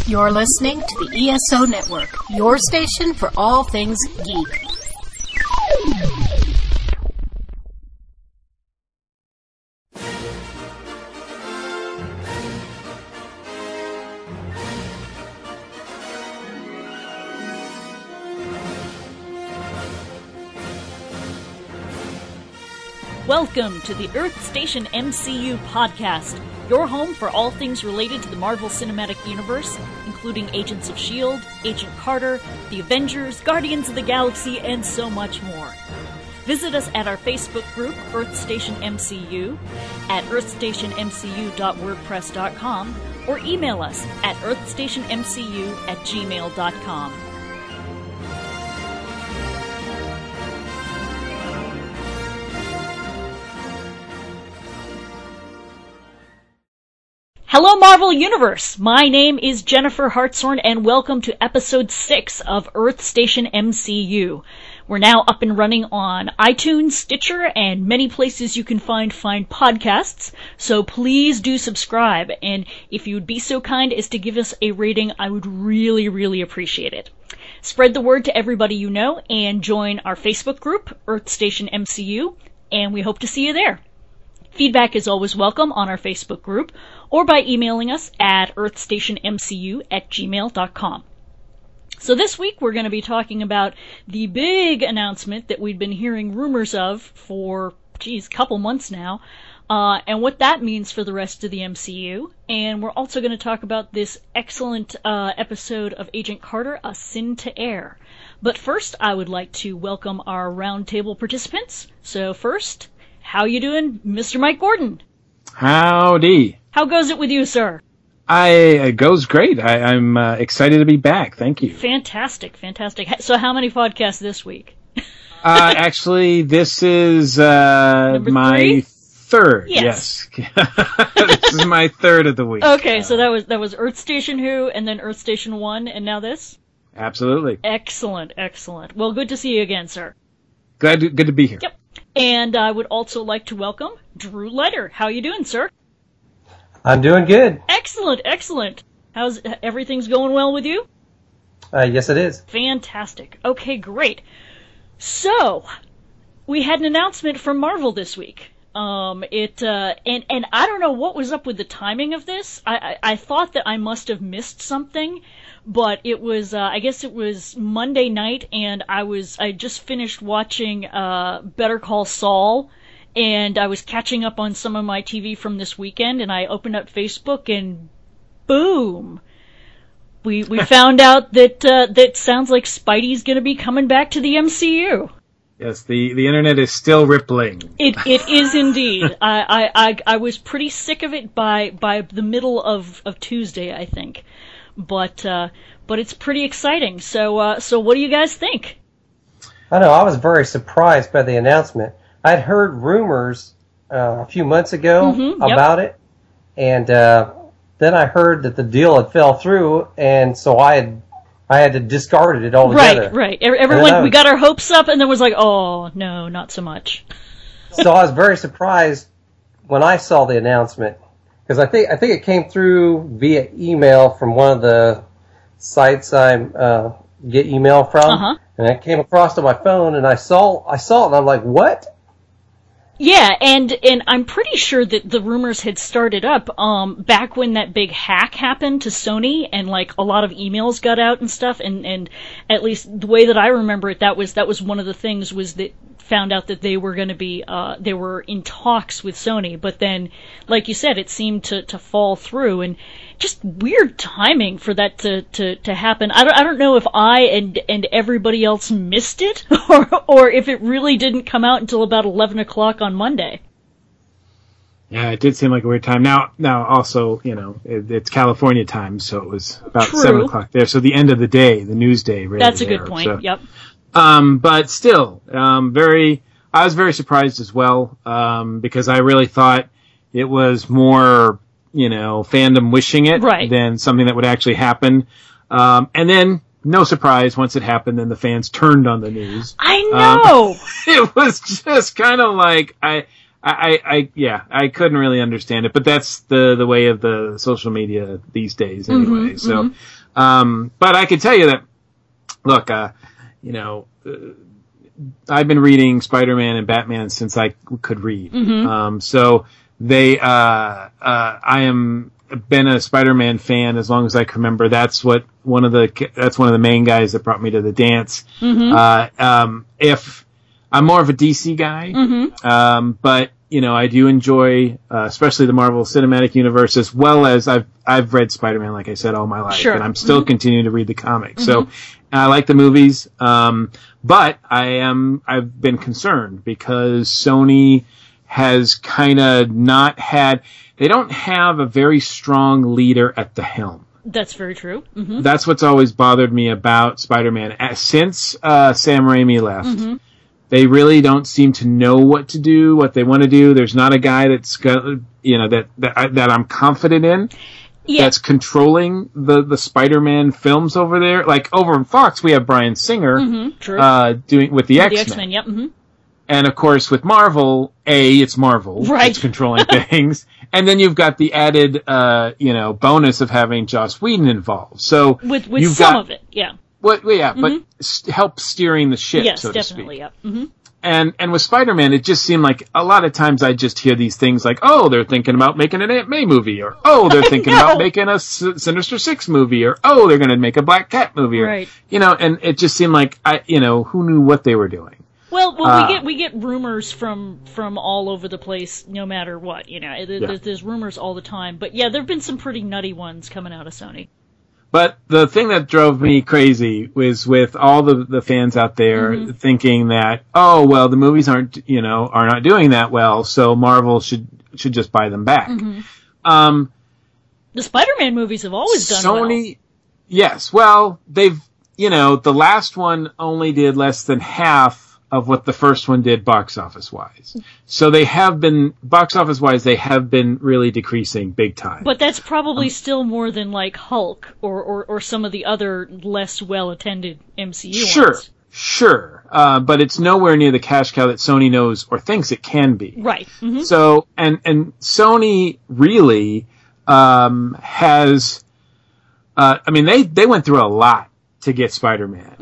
You're listening to the ESO Network, your station for all things geek. Welcome to the Earth Station MCU podcast, your home for all things related to the Marvel Cinematic Universe, including Agents of S.H.I.E.L.D., Agent Carter, The Avengers, Guardians of the Galaxy, and so much more. Visit us at our Facebook group, Earth Station MCU, at earthstationmcu.wordpress.com, or email us at earthstationmcu@gmail.com. Hello Marvel Universe! My name is Jennifer Hartshorn and welcome to episode 6 of Earth Station MCU. We're now up and running on iTunes, Stitcher, and many places you can find podcasts, so please do subscribe, and if you would be so kind as to give us a rating, I would really appreciate it. Spread the word to everybody you know, and join our Facebook group, Earth Station MCU, and we hope to see you there. Feedback is always welcome on our Facebook group, or by emailing us at earthstationmcu@gmail.com. So this week we're going to be talking about the big announcement that we've been hearing rumors of for, a couple months now, and what that means for the rest of the MCU. And we're also going to talk about this excellent episode of Agent Carter, A Sin to Air. But first, I would like to welcome our roundtable participants. So first, how you doing, Mr. Mike Gordon? Howdy. How goes it with you, sir? It goes great. I'm excited to be back. Thank you. Fantastic. So how many podcasts this week? Actually, this is my third. Yes. This is my third of the week. Okay, so that was Earth Station Who, and then Earth Station 1, and now this? Absolutely. Excellent. Well, good to see you again, sir. Good to be here. Yep. And I would also like to welcome Drew Letter. How you doing, sir? I'm doing good. Excellent. How's everything's going well with you? Yes, it is. Fantastic. Okay, great. So, we had an announcement from Marvel this week. And I don't know what was up with the timing of this. I thought that I must have missed something, but it was, I guess it was Monday night, and I just finished watching, Better Call Saul, and I was catching up on some of my TV from this weekend, and I opened up Facebook, and boom! We found out that sounds like Spidey's gonna be coming back to the MCU. Yes, the internet is still rippling. It is indeed. I was pretty sick of it by the middle of Tuesday, I think. But it's pretty exciting. So what do you guys think? I know, I was very surprised by the announcement. I'd heard rumors a few months ago about it, and then I heard that the deal had fell through, and so I had to discard it altogether. Right. Everyone, we got our hopes up, and then was like, oh, no, not so much. So I was very surprised when I saw the announcement, because I think it came through via email from one of the sites I get email from, and it came across to my phone, and I saw it, and I'm like, what? Yeah, and I'm pretty sure that the rumors had started up back when that big hack happened to Sony, and like a lot of emails got out and stuff, and at least the way that I remember it, that was one of the things, was that found out that they were going to be they were in talks with Sony, but then, like you said, it seemed to fall through, and just weird timing for that to happen. I don't know if I and everybody else missed it, or if it really didn't come out until about 11 o'clock on Monday. Yeah, it did seem like a weird time. Now also, it's California time, so it was about True. 7 o'clock there. So the end of the day, the news day, really. That's a good point. So. Yep. But still, I was very surprised as well, because I really thought it was more, fandom wishing it than something that would actually happen. And then, no surprise, once it happened, then the fans turned on the news. I know! It was just kind of like, I I couldn't really understand it, but that's the way of the social media these days anyway. So, but I can tell you that, look, I've been reading Spider-Man and Batman since I could read. So I am been a Spider-Man fan as long as I can remember. That's one of the main guys that brought me to the dance. If I'm more of a DC guy, but I do enjoy, especially the Marvel Cinematic Universe, as well as I've read Spider-Man, like I said, all my life, and I'm still continuing to read the comics. So I like the movies, but I've been concerned because Sony has kind of they don't have a very strong leader at the helm. That's very true. That's what's always bothered me about Spider-Man. Since Sam Raimi left, they really don't seem to know what to do, what they want to do. There's not a guy that's got, that I'm confident in. Yeah. That's controlling the Spider-Man films over there. Like over in Fox, we have Bryan Singer doing with the X-Men. Yep. And of course, with Marvel, it's Marvel. Right. It's controlling things. And then you've got the added, bonus of having Joss Whedon involved. So with some of it, yeah. But help steering the ship, so to speak. Yes, definitely, And with Spider-Man, it just seemed like a lot of times I just hear these things like, oh, they're thinking about making an Aunt May movie, or oh, they're thinking about making a Sinister Six movie, or oh, they're going to make a Black Cat movie, or, and it just seemed like who knew what they were doing. Well, we get rumors from all over the place, no matter what. There's rumors all the time. But yeah, there've been some pretty nutty ones coming out of Sony. But the thing that drove me crazy was with all the fans out there thinking that, oh well, the movies are not doing that well, so Marvel should just buy them back. The Spider-Man movies have always done Sony, yes. Well, they've the last one only did less than half of what the first one did box office wise. So they have been really decreasing big time. But that's probably still more than like Hulk or some of the other less well attended MCU ones. Sure. But it's nowhere near the cash cow that Sony knows or thinks it can be. Right. So and Sony really has they went through a lot to get Spider-Man.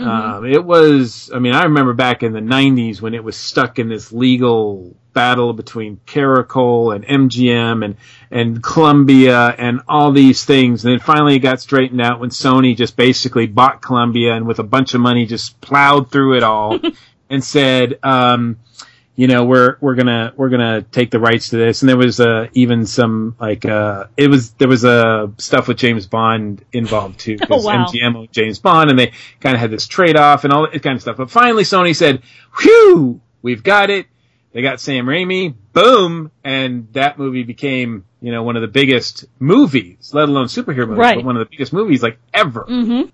I remember back in the 90s when it was stuck in this legal battle between Caracol and MGM and Columbia and all these things. And then finally it got straightened out when Sony just basically bought Columbia and with a bunch of money just plowed through it all and said, we're gonna take the rights to this. And there was even some there was stuff with James Bond involved too, because MGM owned James Bond, and they kind of had this trade off and all that kind of stuff. But finally, Sony said, "Whew, we've got it." They got Sam Raimi, boom, and that movie became one of the biggest movies, let alone superhero movies, but one of the biggest movies like ever.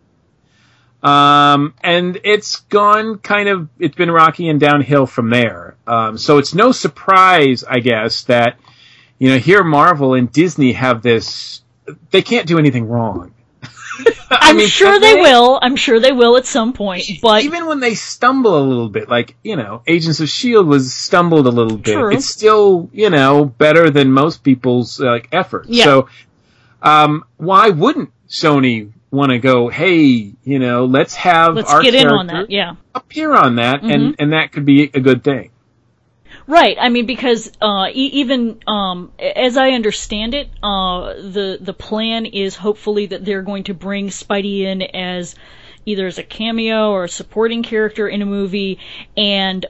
And it's been rocky and downhill from there. So it's no surprise, I guess, that, here Marvel and Disney have this, they can't do anything wrong. I'm sure they will. I'm sure they will at some point, but even when they stumble a little bit, like, Agents of S.H.I.E.L.D. stumbled a little bit. True. It's still, better than most people's, efforts. Yeah. So, why wouldn't Sony want to go, hey, let's our get in on that, appear on that, and that could be a good thing. Right. Because even as I understand it, the plan is hopefully that they're going to bring Spidey in as either as a cameo or a supporting character in a movie, and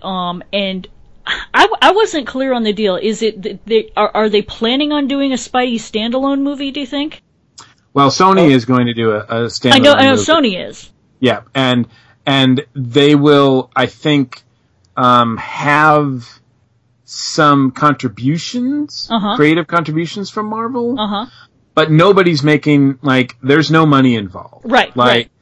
I wasn't clear on the deal. Is it are they planning on doing a Spidey standalone movie? Do you think? Well, Sony is going to do a standalone movie. I know Sony is. Yeah, and they will, I think, have some contributions, creative contributions from Marvel. But nobody's making, there's no money involved. Right.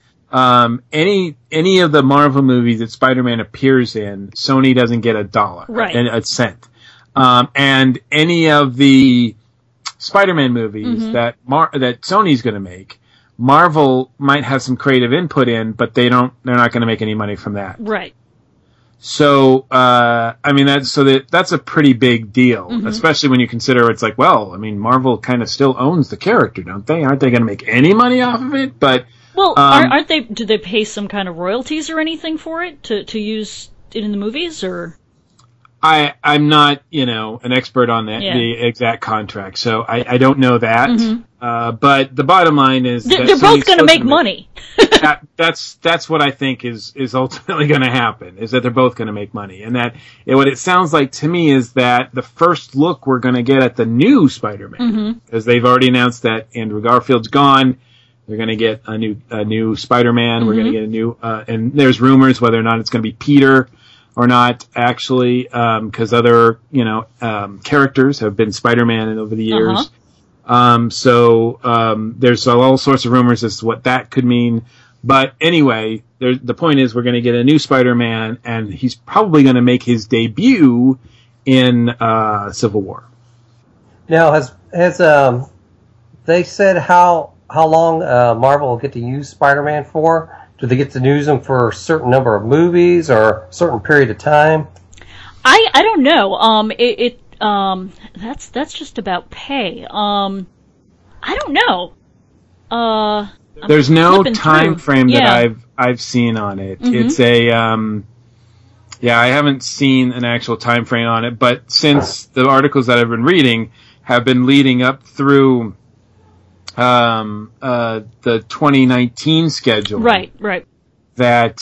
Any of the Marvel movies that Spider-Man appears in, Sony doesn't get $1. Right. And a cent. And any of the Spider-Man movies that Sony's going to make, Marvel might have some creative input in, but they're not going to make any money from that. Right. So, I mean, that's a pretty big deal, especially when you consider it's like, well, I mean, Marvel kind of still owns the character, don't they? Aren't they going to make any money off of it? But well, aren't they? Do they pay some kind of royalties or anything for it to use it in the movies, or? I'm not, an expert on the exact contract, so I don't know that. But the bottom line is they're both going to make money. That's what I think is ultimately going to happen, is that they're both going to make money. And that what it sounds like to me is that the first look we're going to get at the new Spider-Man, because they've already announced that Andrew Garfield's gone. They're going to get a new Spider-Man. We're going to get a new, and there's rumors whether or not it's going to be Peter or not, actually, because other, characters have been Spider-Man over the years. There's all sorts of rumors as to what that could mean. But anyway, the point is we're going to get a new Spider-Man, and he's probably going to make his debut in Civil War. Now, has they said how long Marvel will get to use Spider-Man for? Do they get to use them for a certain number of movies or a certain period of time? I don't know. That's just about pay. I don't know. There's no time frame that I've seen on it. It's a I haven't seen an actual time frame on it, but since the articles that I've been reading have been leading up through the 2019 schedule. Right. That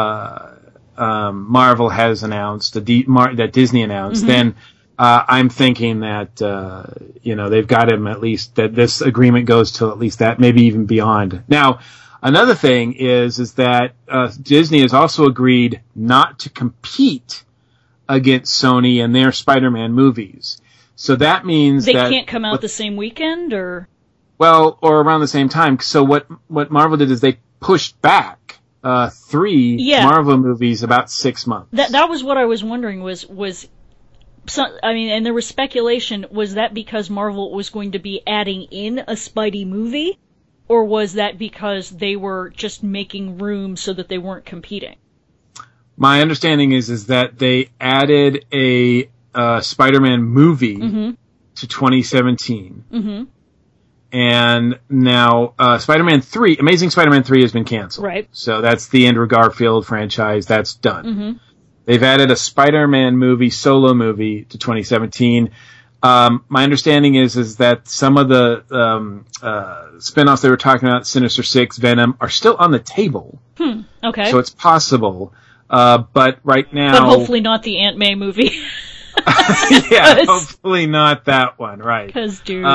Marvel has announced, that Disney announced, then I'm thinking that they've got him at least, that this agreement goes to at least that, maybe even beyond. Now, another thing is that Disney has also agreed not to compete against Sony and their Spider-Man movies. So that means they can't come out the same weekend, or? Well, or around the same time. So what Marvel did is they pushed back 3 Marvel movies about 6 months. That was what I was wondering and there was speculation, was that because Marvel was going to be adding in a Spidey movie, or was that because they were just making room so that they weren't competing? My understanding is that they added a Spider-Man movie to 2017. And now Spider-Man 3, Amazing Spider-Man 3 has been canceled. Right. So that's the Andrew Garfield franchise. That's done. They've added a Spider-Man movie, solo movie, to 2017. My understanding is that some of the spin-offs they were talking about, Sinister Six, Venom, are still on the table. Okay. So it's possible. But right now... But hopefully not the Aunt May movie. Yeah, hopefully not that one, right. Because, dude...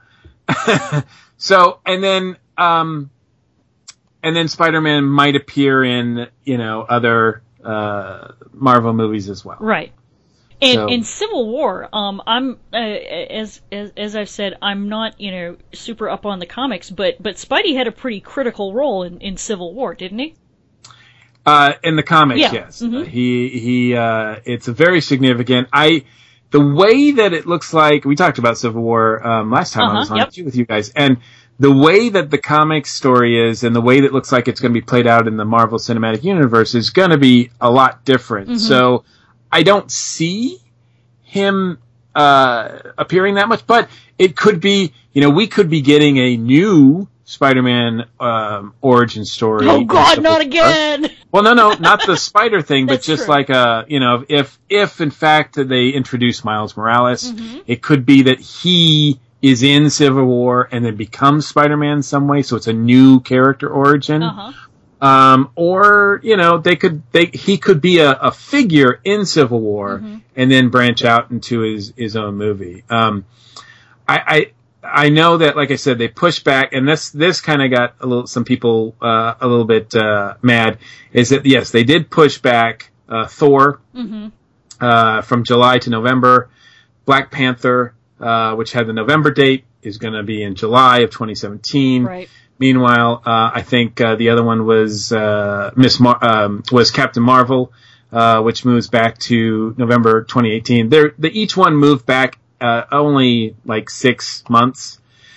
So, and then Spider-Man might appear in, other, Marvel movies as well. Right. And in Civil War, I'm, as I've said, I'm not, super up on the comics, but Spidey had a pretty critical role in Civil War, didn't he? In the comics, yes. He, it's a very significant, the way that it looks like, we talked about Civil War last time I was on with you guys, and the way that the comic story is and the way that it looks like it's going to be played out in the Marvel Cinematic Universe is going to be a lot different. So I don't see him appearing that much, but it could be, we could be getting a new Spider-Man origin story. Oh God, not again! Well, no, not the spider thing, but just true. Like if in fact they introduce Miles Morales, it could be that he is in Civil War and then becomes Spider-Man in some way, so it's a new character origin. Or he could be a figure in Civil War and then branch out into his own movie. I know that, like I said, they pushed back, and this kind of got some people a little bit mad. Is that yes, they did push back Thor from July to November. Black Panther, which had the November date, is going to be in July of 2017. Right. Meanwhile, I think the other one was was Captain Marvel, which moves back to November 2018. Each one moved back only like 6 months.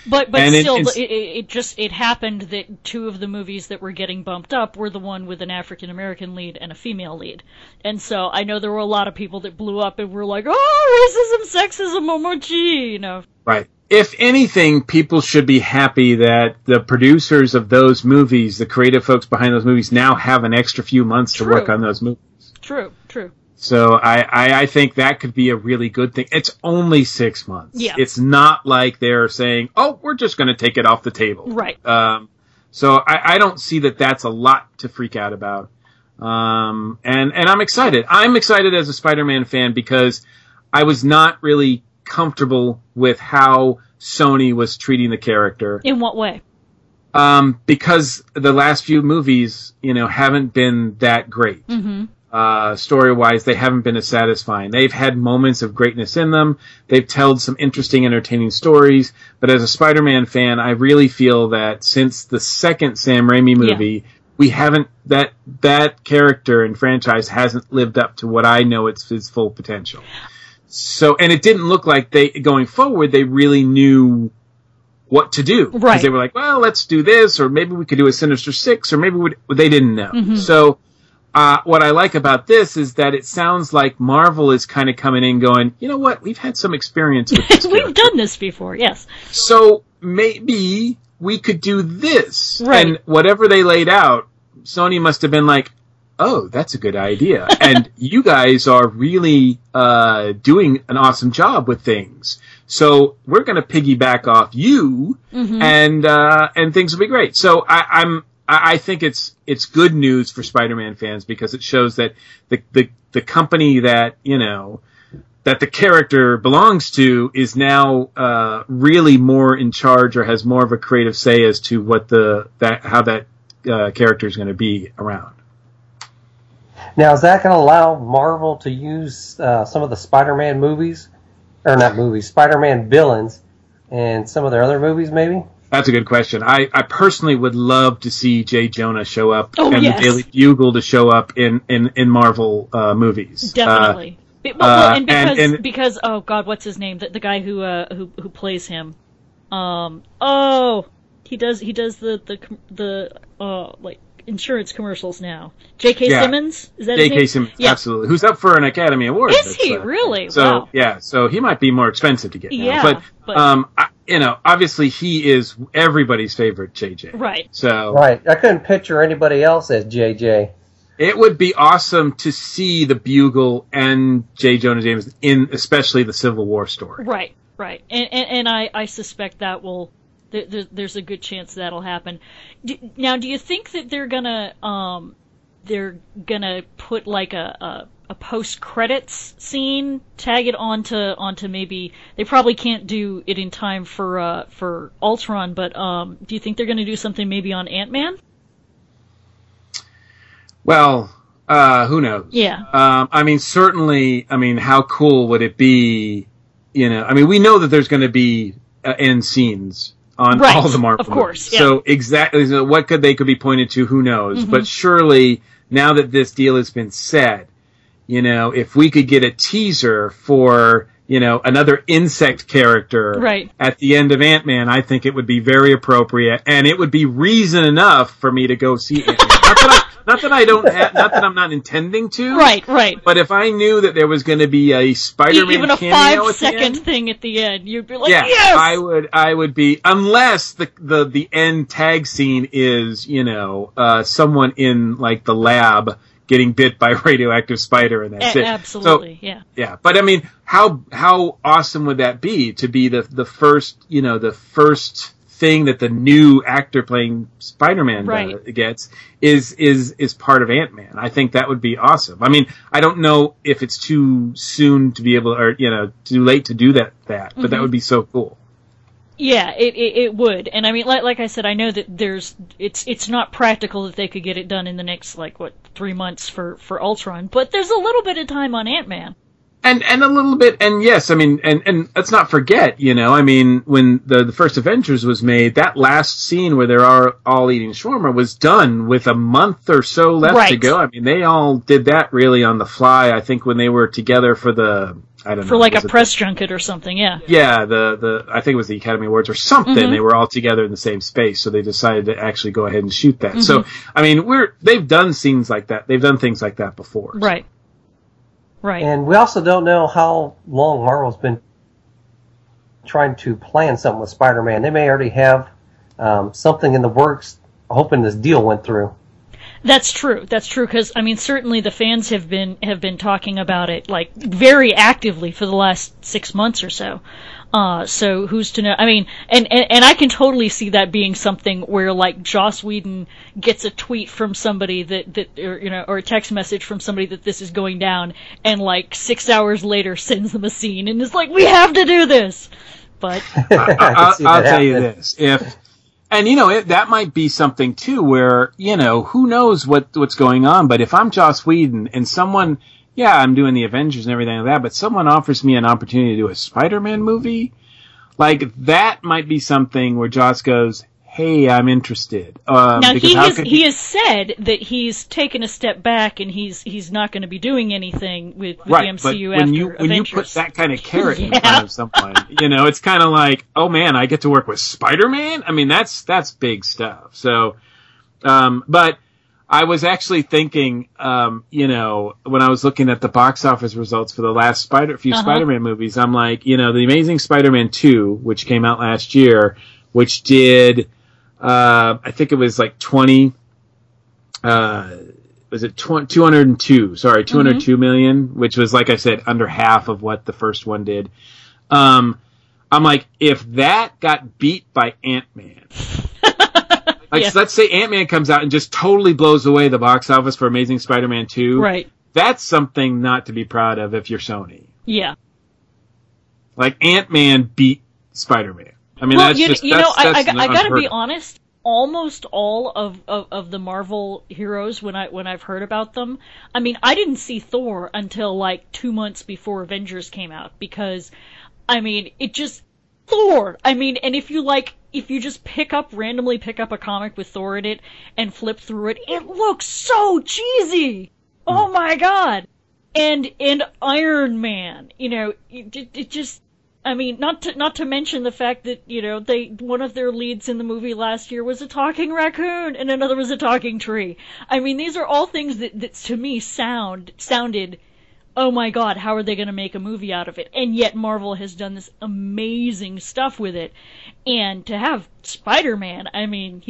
But still, it happened that two of the movies that were getting bumped up were the one with an African American lead and a female lead, and so I know there were a lot of people that blew up and were like, "Oh, racism, sexism, omochi," you know. Right. If anything, people should be happy that the producers of those movies, the creative folks behind those movies, now have an extra few months to work on those movies. True. So I think that could be a really good thing. It's only 6 months. Yeah. It's not like they're saying, "Oh, we're just going to take it off the table." Right. So I don't see that that's a lot to freak out about. And I'm excited. I'm excited as a Spider-Man fan because I was not really comfortable with how Sony was treating the character. In what way? Because the last few movies, haven't been that great. Mm-hmm. Story-wise, they haven't been as satisfying. They've had moments of greatness in them. They've told some interesting, entertaining stories. But as a Spider-Man fan, I really feel that since the second Sam Raimi movie, we haven't, that character and franchise hasn't lived up to what I know its full potential. So, and it didn't look like going forward, they really knew what to do. Right. Because they were like, well, let's do this, or maybe we could do a Sinister Six, or maybe they didn't know. Mm-hmm. So, what I like about this is that it sounds like Marvel is kind of coming in going, you know what, we've had some experience with this We've done this before, yes. So maybe we could do this. Right. And whatever they laid out, Sony must have been like, oh, that's a good idea. And you guys are really doing an awesome job with things. So we're going to piggyback off you, and things will be great. So I think it's good news for Spider-Man fans because it shows that the company that that the character belongs to is now really more in charge or has more of a creative say as to what how that character is going to be around. Now, is that going to allow Marvel to use some of the Spider-Man movies, or not movies, Spider-Man villains, and some of their other movies, maybe? That's a good question. I personally would love to see J. Jonah show up and the Daily Bugle to show up in Marvel movies. Definitely. Because oh God, what's his name? The guy who plays him. He does the like insurance commercials now. J.K. Simmons? Is that his name? J.K. Simmons, absolutely. Who's up for an Academy Award. Is he really? So wow. Yeah, so he might be more expensive to get now. Yeah, but obviously he is everybody's favorite JJ. Right. So right. I couldn't picture anybody else as JJ. It would be awesome to see the Bugle and J. Jonah Jameson in especially the Civil War story. Right. And I suspect that will. There's a good chance that'll happen. Now, do you think that they're gonna put like a post credits scene, tag it onto maybe they probably can't do it in time for Ultron, but do you think they're gonna do something maybe on Ant-Man? Well, who knows? Yeah. Certainly. How cool would it be? We know that there's going to be end scenes on all the Marvel of course. movies. So exactly, so what they could be pointed to, who knows? Mm-hmm. But surely, now that this deal has been said, if we could get a teaser for, another insect character at the end of Ant-Man, I think it would be very appropriate, and it would be reason enough for me to go see Ant-Man. Not that I'm not intending to. Right. But if I knew that there was going to be a Spider-Man even a cameo 5-second thing at the end, you'd be like, yeah, yes! I would be, unless the end tag scene is, someone in like the lab getting bit by a radioactive spider and that's it. Absolutely, so, yeah. But how awesome would that be to be the first, the first thing that the new actor playing Spider-Man gets is part of Ant-Man. I think that would be awesome. I don't know if it's too soon to be able, or too late to do that, but that would be so cool. Yeah, it would. And like I said, I know that it's not practical that they could get it done in the next 3 months for Ultron, but there's a little bit of time on Ant-Man. And a little bit, and yes, and let's not forget, when the first Avengers was made, that last scene where they're all eating shawarma was done with a month or so left to go. They all did that really on the fly. I think when they were together for the I don't know. For like a press junket or something, yeah. Yeah, I think it was the Academy Awards or something. Mm-hmm. They were all together in the same space, so they decided to actually go ahead and shoot that. Mm-hmm. So, I mean, they've done scenes like that. They've done things like that before. Right. Right. And we also don't know how long Marvel's been trying to plan something with Spider-Man. They may already have something in the works, hoping this deal went through. That's true. That's true, because, I mean, certainly the fans have been talking about it, like, very actively for the last 6 months or so. So who's to know? I mean, and I can totally see that being something where, like, Joss Whedon gets a tweet from somebody or a text message from somebody that this is going down, and, like, 6 hours later sends them a scene and is like, we have to do this! But I'll tell you this. And, that might be something, too, where, who knows what's going on. But if I'm Joss Whedon and someone, I'm doing the Avengers and everything like that, but someone offers me an opportunity to do a Spider-Man movie, like, that might be something where Joss goes, hey, I'm interested. Now, he has said that he's taken a step back and he's not going to be doing anything with the MCU but when you put that kind of carrot in front of someone, it's kind of like, oh man, I get to work with Spider-Man? I mean, that's big stuff. So, but I was actually thinking, when I was looking at the box office results for the last few Spider-Man movies, I'm like, The Amazing Spider-Man 2, which came out last year, which did, I think it was like 202 million, which was, like I said, under half of what the first one did. I'm like, if that got beat by Ant-Man, let's say Ant-Man comes out and just totally blows away the box office for Amazing Spider-Man 2. Right. That's something not to be proud of if you're Sony. Yeah. Like, Ant-Man beat Spider-Man. I mean, I gotta be honest. Almost all of the Marvel heroes, when I've heard about them, I mean, I didn't see Thor until like 2 months before Avengers came out, because, I mean, Thor. I mean, and if you just randomly pick up a comic with Thor in it and flip through it, it looks so cheesy. Oh my god. And Iron Man, it just. I mean, not to mention the fact that, one of their leads in the movie last year was a talking raccoon and another was a talking tree. I mean, these are all things that to me sounded, oh my god, how are they going to make a movie out of it? And yet Marvel has done this amazing stuff with it. And to have Spider-Man, I mean,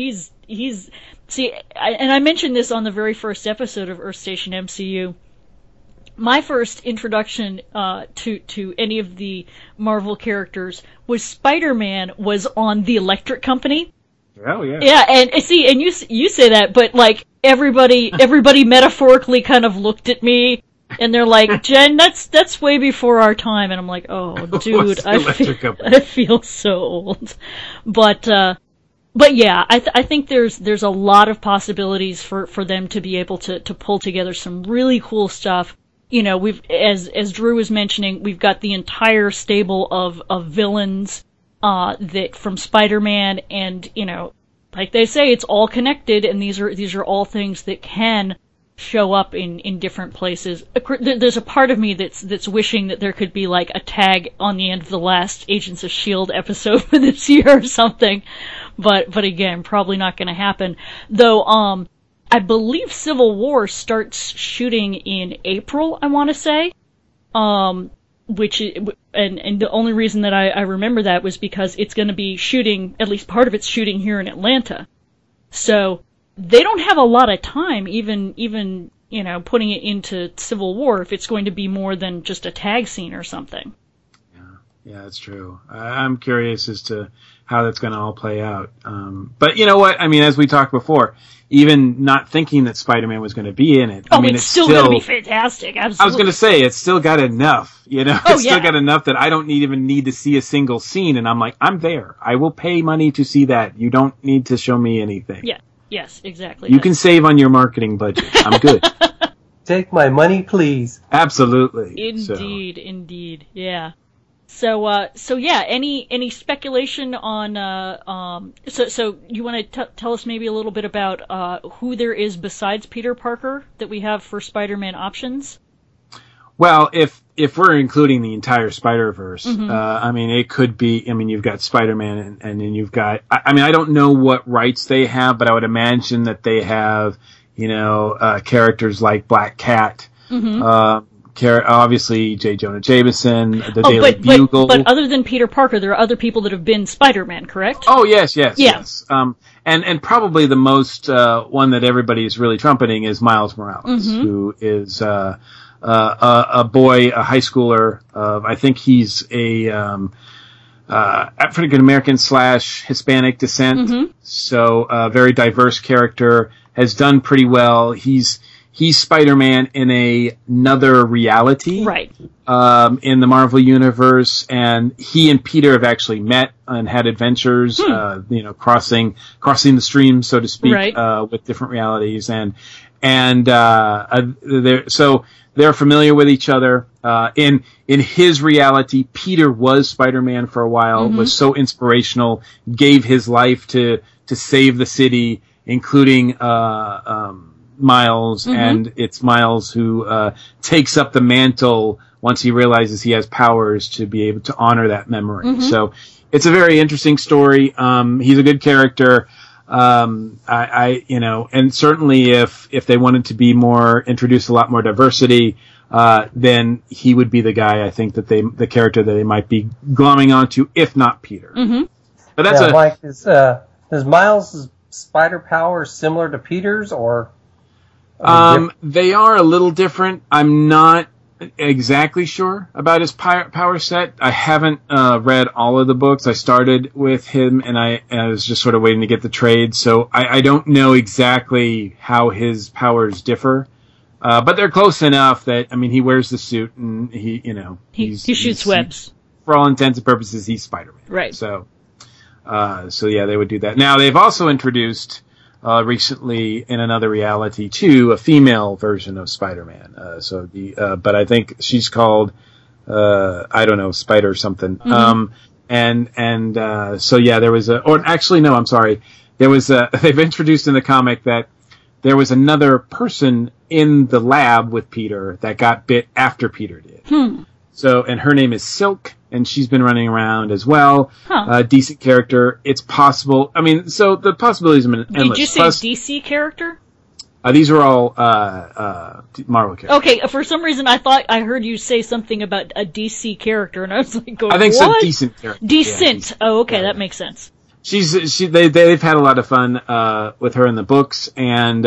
and I mentioned this on the very first episode of Earth Station MCU. My first introduction to any of the Marvel characters was Spider-Man was on the Electric Company. Oh yeah. Yeah, and you say that, but like everybody metaphorically kind of looked at me and they're like, Jen, that's way before our time, and I'm like, oh dude, I feel so old. But yeah, I think there's a lot of possibilities for them to be able to pull together some really cool stuff. We've, as Drew was mentioning, we've got the entire stable of villains, that from Spider-Man, and, like they say, it's all connected, and these are all things that can show up in different places. There's a part of me that's wishing that there could be like a tag on the end of the last Agents of S.H.I.E.L.D. episode for this year or something, but again, probably not gonna happen. Though, I believe Civil War starts shooting in April, I want to say. And the only reason that I remember that was because it's going to be shooting, at least part of it's shooting here in Atlanta. So they don't have a lot of time, even putting it into Civil War, if it's going to be more than just a tag scene or something. Yeah, that's true. I'm curious as to how that's going to all play out. But you know what? I mean, as we talked before, even not thinking that Spider-Man was going to be in it. Oh, I mean, it's still going to be fantastic. Absolutely. I was going to say, it's still got enough, still got enough that I don't even need to see a single scene. And I'm like, I'm there. I will pay money to see that. You don't need to show me anything. Yeah. Yes, exactly. You can save on your marketing budget. I'm good. Take my money, please. Absolutely. Indeed. Yeah. So yeah, any speculation on, so you want to tell us maybe a little bit about, who there is besides Peter Parker that we have for Spider-Man options? Well, if if we're including the entire Spider-Verse, I mean, it could be, I mean, you've got Spider-Man and then you've got, I mean, I don't know what rights they have, but I would imagine that they have, you know, characters like Black Cat, obviously J. Jonah Jameson, the Daily Bugle. But other than Peter Parker, there are other people that have been Spider-Man, correct? Oh, yes. And probably the most, one that everybody is really trumpeting is Miles Morales, who is, a boy, a high schooler. I think he's a African American / Hispanic descent. So a very diverse character, has done pretty well. He's Spider-Man in another reality, right? In the Marvel universe, and he and Peter have actually met and had adventures. You know, crossing the stream, so to speak, right. With different realities, so they're familiar with each other. In his reality, Peter was Spider-Man for a while, was so inspirational, gave his life to save the city, including Miles, and it's Miles who takes up the mantle once he realizes he has powers to be able to honor that memory. So it's a very interesting story. He's a good character. You know, and certainly if they wanted to be introduce a lot more diversity, then he would be the guy, I think, the character that they might be glomming onto, if not Peter. But that's Mike, is Miles' spider power similar to Peter's, or? They are a little different. I'm not exactly sure about his power set. I haven't read all of the books. I started with him, and I was just sort of waiting to get the trade, so I don't know exactly how his powers differ. But they're close enough that, I mean, he wears the suit, and he shoots webs. For all intents and purposes, he's Spider-Man. Right. So yeah, they would do that. Now, they've also introduced recently in another reality too, a female version of Spider-Man. But I think she's called, I don't know, Spider something. So yeah, there was they've introduced in the comic that there was another person in the lab with Peter that got bit after Peter did. So, and her name is Silk, and she's been running around as well. Decent character. It's possible. I mean, so the possibilities are endless. Did you say DC character? These are all Marvel characters. Okay, for some reason I thought I heard you say something about a DC character, and I was like, I think what? So. Decent character. Decent. Yeah, oh, okay, that makes sense. They've had a lot of fun with her in the books, and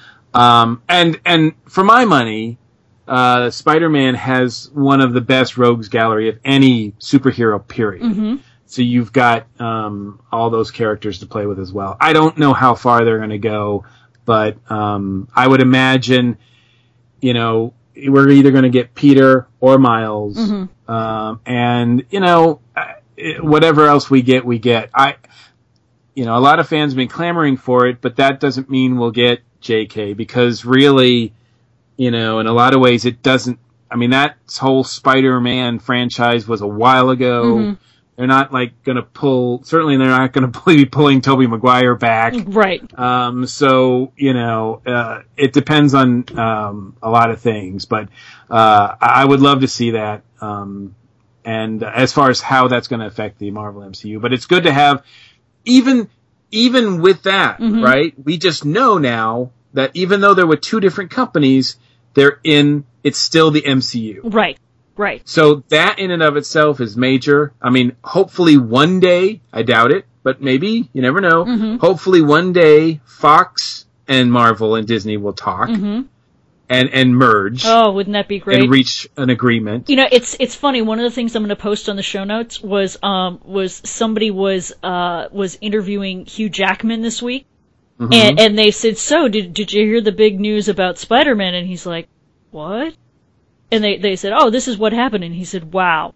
for my money, Spider-Man has one of the best rogues gallery of any superhero, period. So you've got all those characters to play with as well. I don't know how far they're going to go, but I would imagine, you know, we're either going to get Peter or Miles, and you know, whatever else we get. You know, a lot of fans have been clamoring for it, but that doesn't mean we'll get JK, because really, you know, in a lot of ways it doesn't. I mean, that whole Spider-Man franchise was a while ago. They're not like going to certainly they're not going to be pulling Tobey Maguire back. Right. So, you know, it depends on a lot of things, but I would love to see that. And as far as how that's going to affect the Marvel MCU, but it's good to have, even with that, right? We just know now that even though there were two different companies, it's still the MCU. Right. Right. So that in and of itself is major. I mean, hopefully one day, I doubt it, but maybe, you never know. Hopefully one day Fox and Marvel and Disney will talk and merge. Oh, wouldn't that be great? And reach an agreement. You know, it's funny. One of the things I'm going to post on the show notes was somebody was interviewing Hugh Jackman this week, and they said, so did you hear the big news about Spider-Man? And he's like, what? And they said, oh, this is what happened. And he said, wow.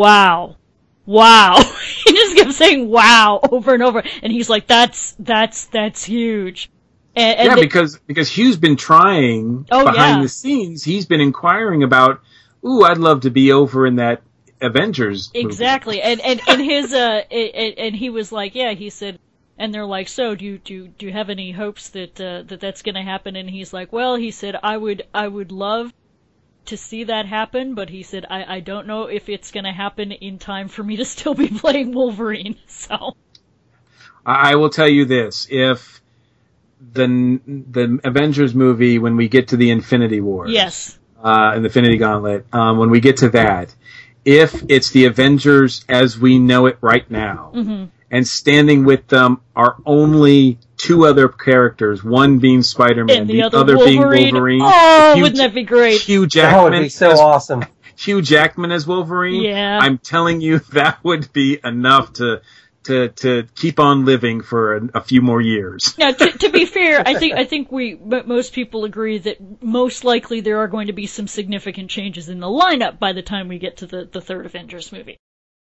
He just kept saying wow over and over. And he's like, that's huge. And because Hugh's been trying behind the scenes. He's been inquiring about, I'd love to be over in that Avengers movie. Exactly. And his, and he was like, yeah, he said, and they're like, so do you have any hopes that that's going to happen? And he's like, well, he said, I would love to see that happen, but he said, I don't know if it's going to happen in time for me to still be playing Wolverine. So I will tell you this: if the Avengers movie, when we get to the Infinity Wars, yes, and the Infinity Gauntlet, when we get to that, if it's the Avengers as we know it right now, mm-hmm. and standing with them are only two other characters, one being Spider-Man, and the other being Wolverine. Oh, wouldn't that be great? Hugh Jackman. That would be so awesome. Hugh Jackman as Wolverine. Yeah. I'm telling you, that would be enough to keep on living for a few more years. Now, to be fair, I think most people agree that most likely there are going to be some significant changes in the lineup by the time we get to the third Avengers movie.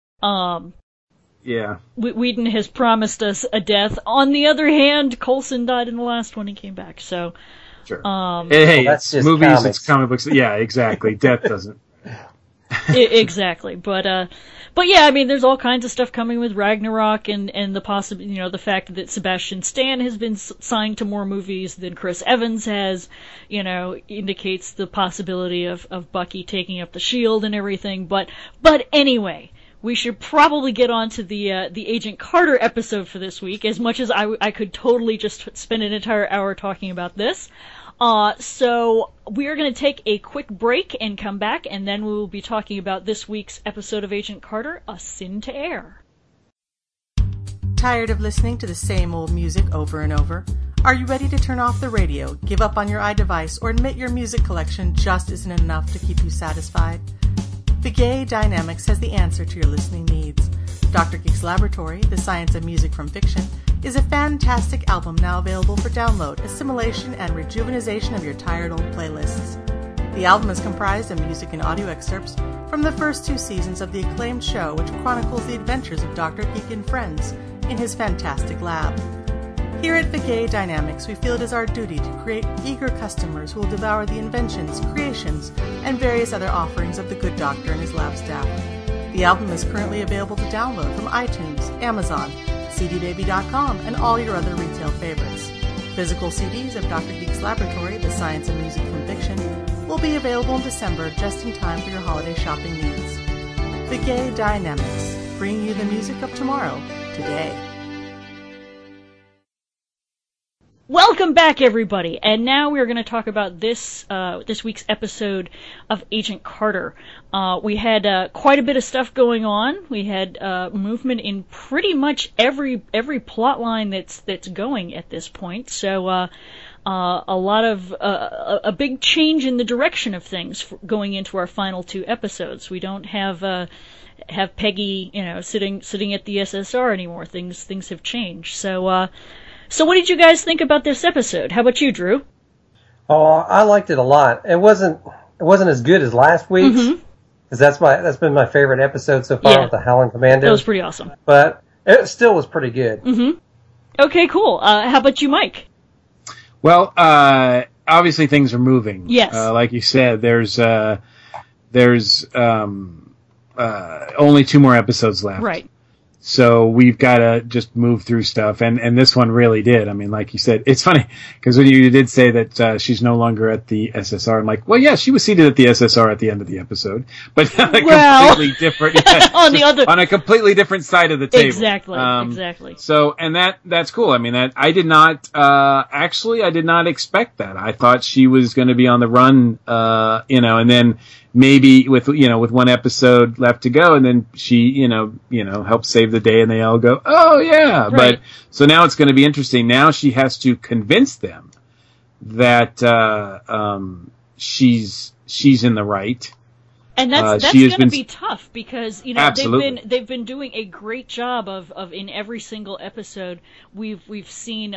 Yeah. Whedon has promised us a death. On the other hand, Coulson died in the last one and came back, so... Sure. Hey, it's movies, comics. It's comic books. Yeah, exactly. Death doesn't... Exactly, but yeah, I mean, there's all kinds of stuff coming with Ragnarok and the the fact that Sebastian Stan has been signed to more movies than Chris Evans has, indicates the possibility of Bucky taking up the shield and everything. But anyway, we should probably get on to the Agent Carter episode for this week. As much as I could totally just spend an entire hour talking about this. So we are going to take a quick break and come back, and then we will be talking about this week's episode of Agent Carter, A Sin to Air. Tired of listening to the same old music over and over? Are you ready to turn off the radio, give up on your iDevice, or admit your music collection just isn't enough to keep you satisfied? Vigay Dynamics has the answer to your listening needs. Dr. Geek's Laboratory, The Science of Music from Fiction, is a fantastic album now available for download, assimilation, and rejuvenization of your tired old playlists. The album is comprised of music and audio excerpts from the first 2 seasons of the acclaimed show, which chronicles the adventures of Dr. Geek and friends in his fantastic lab. Here at Vigay Dynamics, we feel it is our duty to create eager customers who will devour the inventions, creations, and various other offerings of the good doctor and his lab staff. The album is currently available to download from iTunes, Amazon, cdbaby.com, and all your other retail favorites. Physical CDs of Dr. Geek's Laboratory, The Science of Music from Fiction, will be available in December just in time for your holiday shopping needs. Vigay Dynamics, bringing you the music of tomorrow, today. Welcome back, everybody, and now we're going to talk about this week's episode of Agent Carter. We had quite a bit of stuff going on. We had movement in pretty much every plot line that's going at this point. So a lot of a big change in the direction of things going into our final 2 episodes. We don't have Peggy, sitting at the SSR anymore. Things have changed. So what did you guys think about this episode? How about you, Drew? Oh, I liked it a lot. It wasn't as good as last week's, because that's been my favorite episode so far with the Howling Commandos. That was pretty awesome. But it still was pretty good. Mm-hmm. Okay, cool. How about you, Mike? Well, obviously things are moving. Yes. Like you said, there's only 2 more episodes left. Right. So we've got to just move through stuff, and this one really did. I mean, like you said, it's funny because when you did say that she's no longer at the SSR, I'm like, well, yeah, she was seated at the SSR at the end of the episode, but on a completely different on a completely different side of the table. Exactly. So, and that's cool. I mean, I did not I did not expect that. I thought she was going to be on the run, and then maybe with one episode left to go, and then she helps save the day, and they all go, oh yeah. Right. But so now it's going to be interesting. Now she has to convince them that she's in the right. And that's going to be tough because absolutely. they've been doing a great job of in every single episode we've seen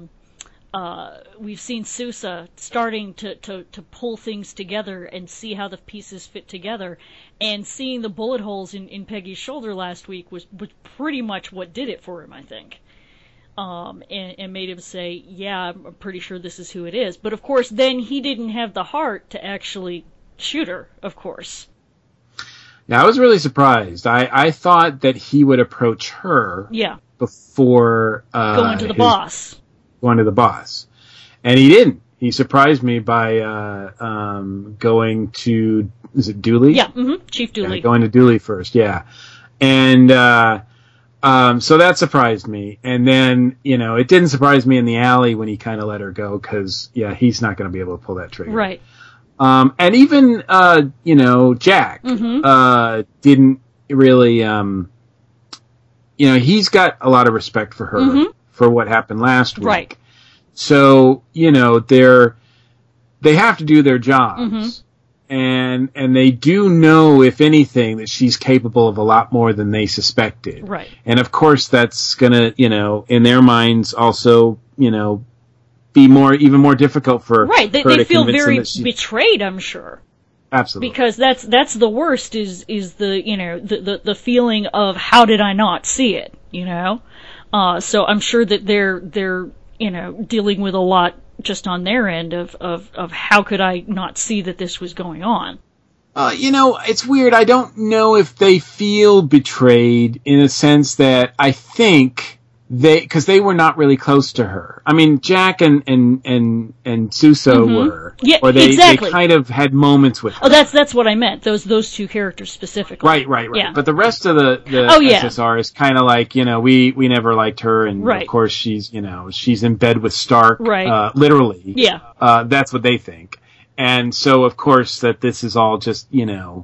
Sousa starting to pull things together and see how the pieces fit together, and seeing the bullet holes in Peggy's shoulder last week was pretty much what did it for him, I think. And made him say, yeah, I'm pretty sure this is who it is. But of course, then he didn't have the heart to actually shoot her, of course. Yeah, I was really surprised. I thought that he would approach her before going to the boss. And he didn't. He surprised me by going to, is it Dooley? Yeah, Chief Dooley. Yeah, going to Dooley first, yeah. And so that surprised me. And then, it didn't surprise me in the alley when he kind of let her go, because, he's not going to be able to pull that trigger. Right. And even, Jack didn't really, he's got a lot of respect for her for what happened last week. Right. So, they have to do their jobs. And they do know, if anything, that she's capable of a lot more than they suspected. Right. And of course that's gonna, in their minds also, be even more difficult for right. her They to feel convince very them that betrayed, I'm sure. Absolutely. Because that's the worst is the, the feeling of how did I not see it, So I'm sure that they're, dealing with a lot just on their end of how could I not see that this was going on. It's weird. I don't know if they feel betrayed in a sense that I think because they were not really close to her. I mean, Jack and Suso were. Yeah, or they exactly. kind of had moments with her. Oh, that's what I meant. Those two characters specifically. Right. Yeah. But the rest of the SSR is kind of like, we never liked her, and of course she's in bed with Stark. Right. Literally. Yeah. That's what they think. And so, of course, that this is all just, no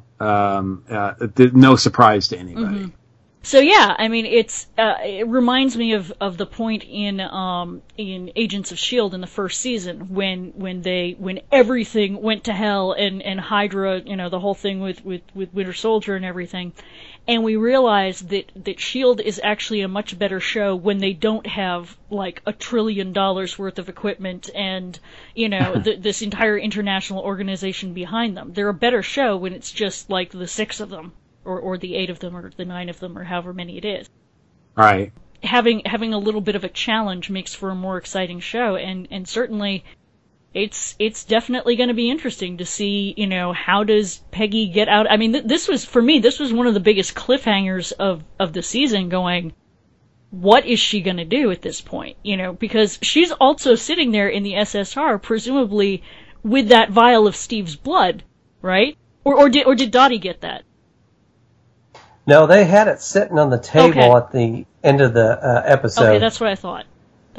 surprise to anybody. So yeah, I mean, it reminds me of the point in Agents of S.H.I.E.L.D. in the first season when everything went to hell and Hydra, the whole thing with Winter Soldier and everything, and we realized that S.H.I.E.L.D. is actually a much better show when they don't have like $1 trillion worth of equipment and this entire international organization behind them. They're a better show when it's just like the 6 of them. Or the 8 of them, or the 9 of them, or however many it is. Right. Having a little bit of a challenge makes for a more exciting show, and certainly, it's definitely going to be interesting to see, how does Peggy get out? I mean, this was one of the biggest cliffhangers of the season. Going, what is she going to do at this point? Because she's also sitting there in the SSR, presumably with that vial of Steve's blood, right? Or did Dottie get that? No, they had it sitting on the table at the end of the episode. Okay, that's what I thought.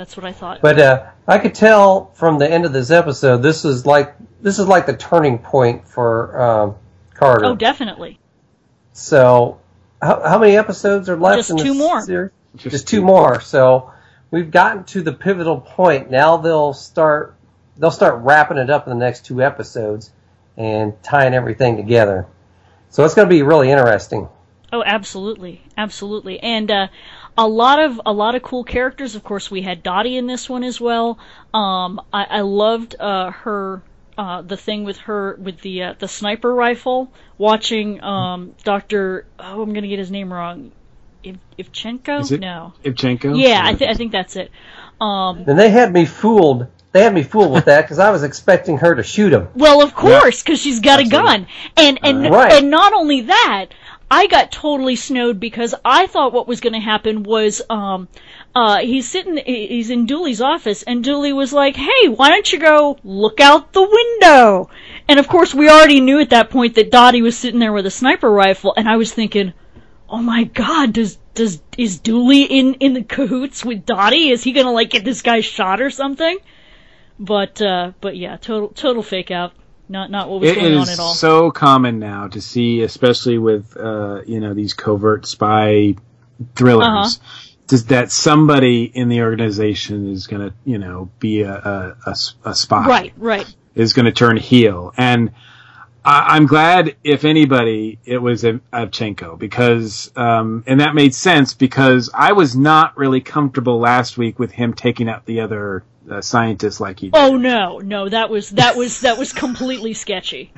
But I could tell from the end of this episode, this is like the turning point for Carter. Oh, definitely. So, how many episodes are left in this series? Just 2 more. So, we've gotten to the pivotal point. Now they'll start wrapping it up in the next 2 episodes and tying everything together. So it's going to be really interesting. Oh, absolutely, absolutely, and a lot of cool characters. Of course, we had Dottie in this one as well. I loved her the thing with her with the sniper rifle. Watching Dr. Oh, I'm gonna get his name wrong. Ivchenko? Is it No. Ivchenko? Yeah, I think that's it. And they had me fooled. They had me fooled with that because I was expecting her to shoot him. Well, of course, because she's got a gun, and not only that. I got totally snowed because I thought what was going to happen was he's in Dooley's office, and Dooley was like, "Hey, why don't you go look out the window?" And of course, we already knew at that point that Dottie was sitting there with a sniper rifle, and I was thinking, "Oh my God, is Dooley in the cahoots with Dottie? Is he going to get this guy shot or something?" But yeah, total fake out. Not what was going on at all. It is so common now to see, especially with these covert spy thrillers, that somebody in the organization is going to be a spy. Right. Is going to turn heel, and I'm glad, if anybody, it was Ivchenko, because and that made sense because I was not really comfortable last week with him taking out the other scientist like he did. Oh no, that was completely sketchy.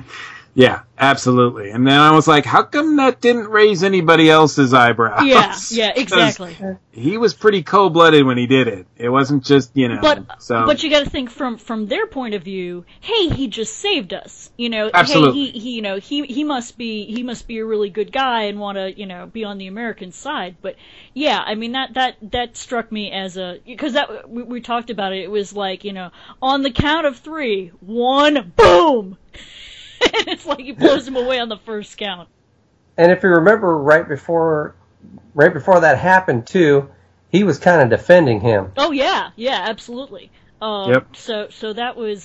Yeah, absolutely. And then I was like, how come that didn't raise anybody else's eyebrows? Yeah, exactly. He was pretty cold-blooded when he did it. It wasn't just, But you got to think from their point of view. Hey, he just saved us. Absolutely. Hey, he must be a really good guy and want to be on the American side. But yeah, I mean that struck me as because we talked about it. It was like on the count of 3, 1, boom. And it's like he blows him away on the first count. And if you remember, right before that happened too, he was kind of defending him. Oh yeah, absolutely. Yep. So that was,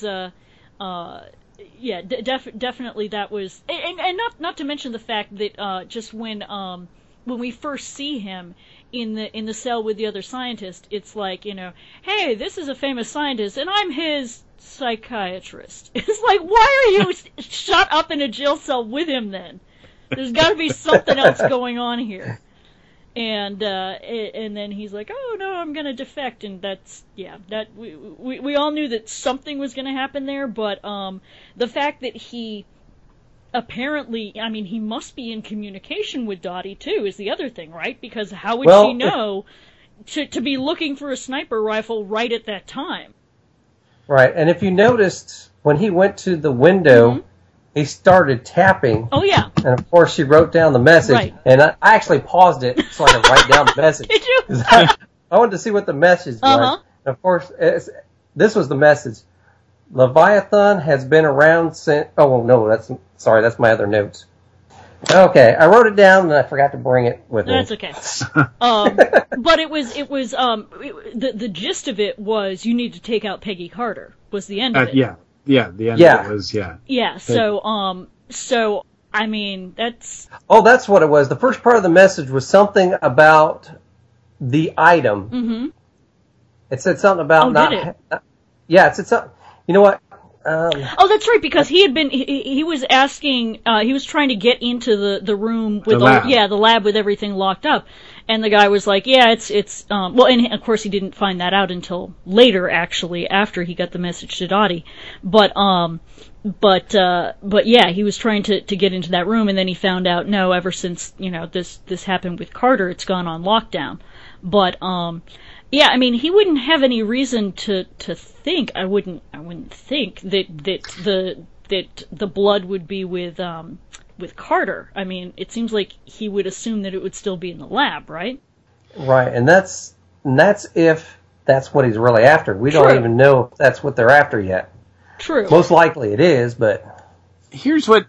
definitely that was, and not to mention the fact that just when we first see him in the cell with the other scientist, it's like hey, this is a famous scientist, and I'm his psychiatrist. It's like, why are you shut up in a jail cell with him then? There's got to be something else going on here. And then he's like, oh no, I'm gonna defect, and that we all knew that something was gonna happen there, but the fact that he apparently, I mean, he must be in communication with Dottie too is the other thing, right? Because how would she know to be looking for a sniper rifle right at that time? Right, and if you noticed, when he went to the window, he started tapping. Oh, yeah. And, of course, she wrote down the message. Right. And I actually paused it so I could write down the message. Did you? I wanted to see what the message was. And, of course, this was the message. Leviathan has been around since... Oh, no, that's my other notes. Okay, I wrote it down and I forgot to bring it with me. That's okay. But it was the gist of it was you need to take out Peggy Carter was the end of it. Yeah, the end of it was, Yeah, so I mean, that's... Oh, that's what it was. The first part of the message was something about the item. Mm-hmm. It said something about it said something... You know what? That's right, because he was asking, he was trying to get into the room with the lab with everything locked up, and the guy was like, yeah, it's and of course he didn't find that out until later, actually, after he got the message to Dottie, but yeah, he was trying to get into that room, and then he found out, no, ever since, this happened with Carter, it's gone on lockdown, but, yeah, I mean, he wouldn't have any reason to think. I wouldn't think that the blood would be with Carter. I mean, it seems like he would assume that it would still be in the lab, right? Right, and that's if that's what he's really after. We don't even know if that's what they're after yet. True. Most likely it is, but here's what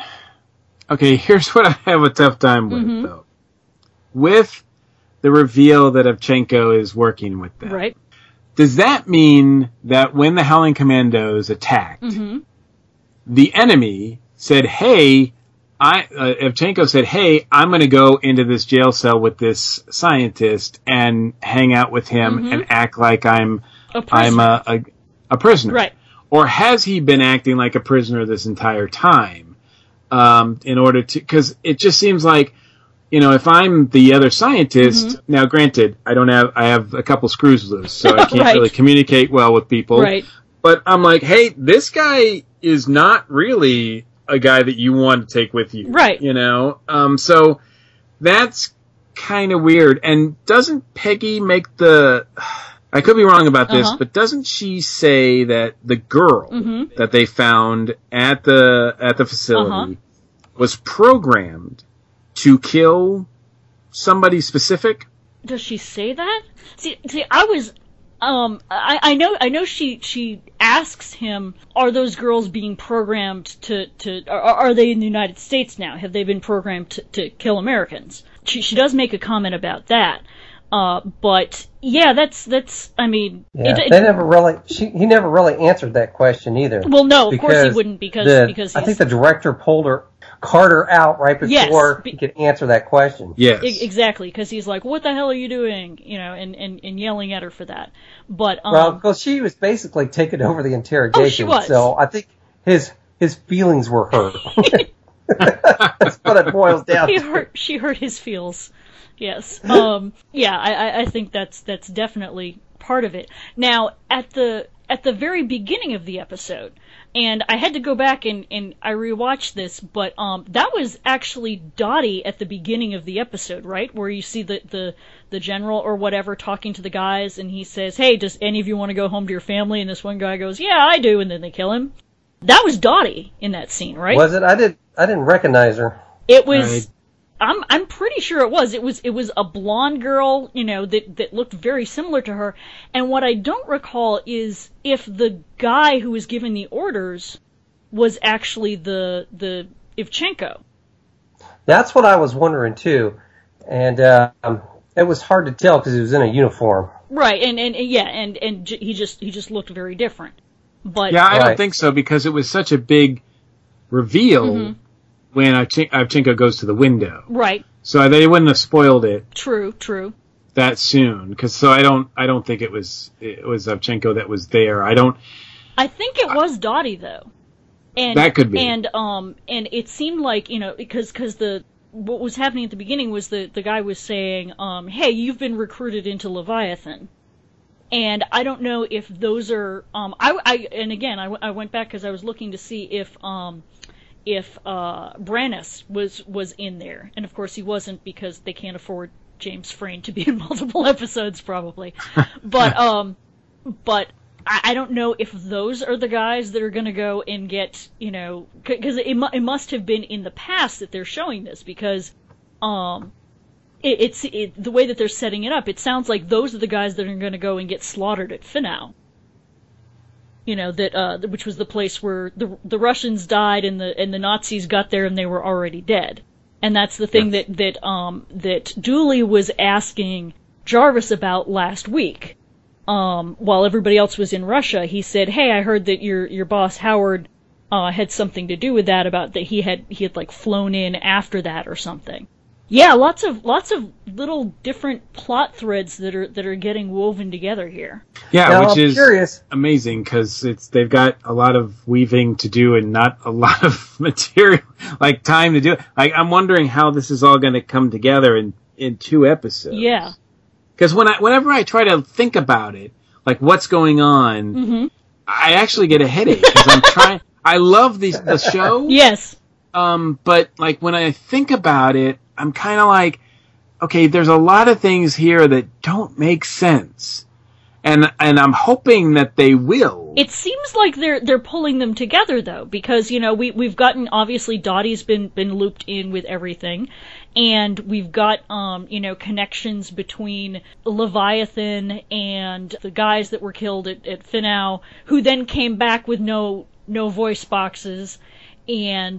I have a tough time with though. With the reveal that Evchenko is working with them. Right. Does that mean that when the Howling Commandos attacked, the enemy said, hey, Evchenko said, hey, I'm going to go into this jail cell with this scientist and hang out with him and act like I'm a prisoner. Right. Or has he been acting like a prisoner this entire time? In order to, because it just seems like, if I'm the other scientist, now granted, I have a couple screws loose, so I can't really communicate well with people. Right. But I'm like, hey, this guy is not really a guy that you want to take with you. Right. So that's kind of weird. And doesn't Peggy make I could be wrong about this, but doesn't she say that the girl that they found at the facility was programmed to kill somebody specific? Does she say that? See, I was, I know she asks him, are those girls being programmed are they in the United States now? Have they been programmed to kill Americans? She does make a comment about that. But yeah, that's, I mean, yeah, he never really answered that question either. Well, no, of course he wouldn't because I think the director pulled Carter out right before he could answer that question. Yes. Exactly, because he's like, what the hell are you doing? And yelling at her for that. But, because she was basically taking over the interrogation. Oh, she was. So I think his feelings were hurt. That's what it boils down to. She hurt his feels. Yes. I think that's definitely part of it. Now, at the at the very beginning of the episode. And I had to go back and I rewatched this, but that was actually Dottie at the beginning of the episode, right? Where you see the general or whatever talking to the guys, and he says, "Hey, does any of you want to go home to your family?" And this one guy goes, "Yeah, I do," and then they kill him. That was Dottie in that scene, right? Was it? I didn't recognize her. It was. I'm pretty sure it was. It was a blonde girl, that looked very similar to her. And what I don't recall is if the guy who was giving the orders was actually the Ivchenko. That's what I was wondering too, and it was hard to tell because he was in a uniform. Right, and he just looked very different. But yeah, I don't think so because it was such a big reveal. Mm-hmm. When Ivchenko goes to the window. Right. So they wouldn't have spoiled it. True. That soon. I don't think it was Ivchenko that was there. I think it was Dottie though. And that could be. And it seemed like, because what was happening at the beginning was the guy was saying, "Hey, you've been recruited into Leviathan." And I don't know if those are I went back because I was looking to see if Brannis was in there. And of course he wasn't because they can't afford James Frain to be in multiple episodes probably. But I don't know if those are the guys that are going to go and get, because it must have been in the past that they're showing this because it's the way that they're setting it up, it sounds like those are the guys that are going to go and get slaughtered at Finau. Which was the place where the Russians died and the Nazis got there and they were already dead. And that's the thing that Dooley was asking Jarvis about last week. While everybody else was in Russia, he said, "Hey, I heard that your boss Howard had something to do with that, about that he had like flown in after that or something." Yeah, lots of little different plot threads that are getting woven together here. Yeah, now, which is amazing because they've got a lot of weaving to do and not a lot of material, like time to do it. I'm wondering how this is all going to come together in 2 episodes. Yeah, because whenever I try to think about it, like what's going on, mm-hmm. I actually get a headache because I'm trying. I love the show. Yes. But like when I think about it, I'm kind of like, okay, there's a lot of things here that don't make sense. And I'm hoping that they will. It seems like they're pulling them together though, because, we've gotten, obviously Dottie's been looped in with everything. And we've got, connections between Leviathan and the guys that were killed at Finau, who then came back with no voice boxes. And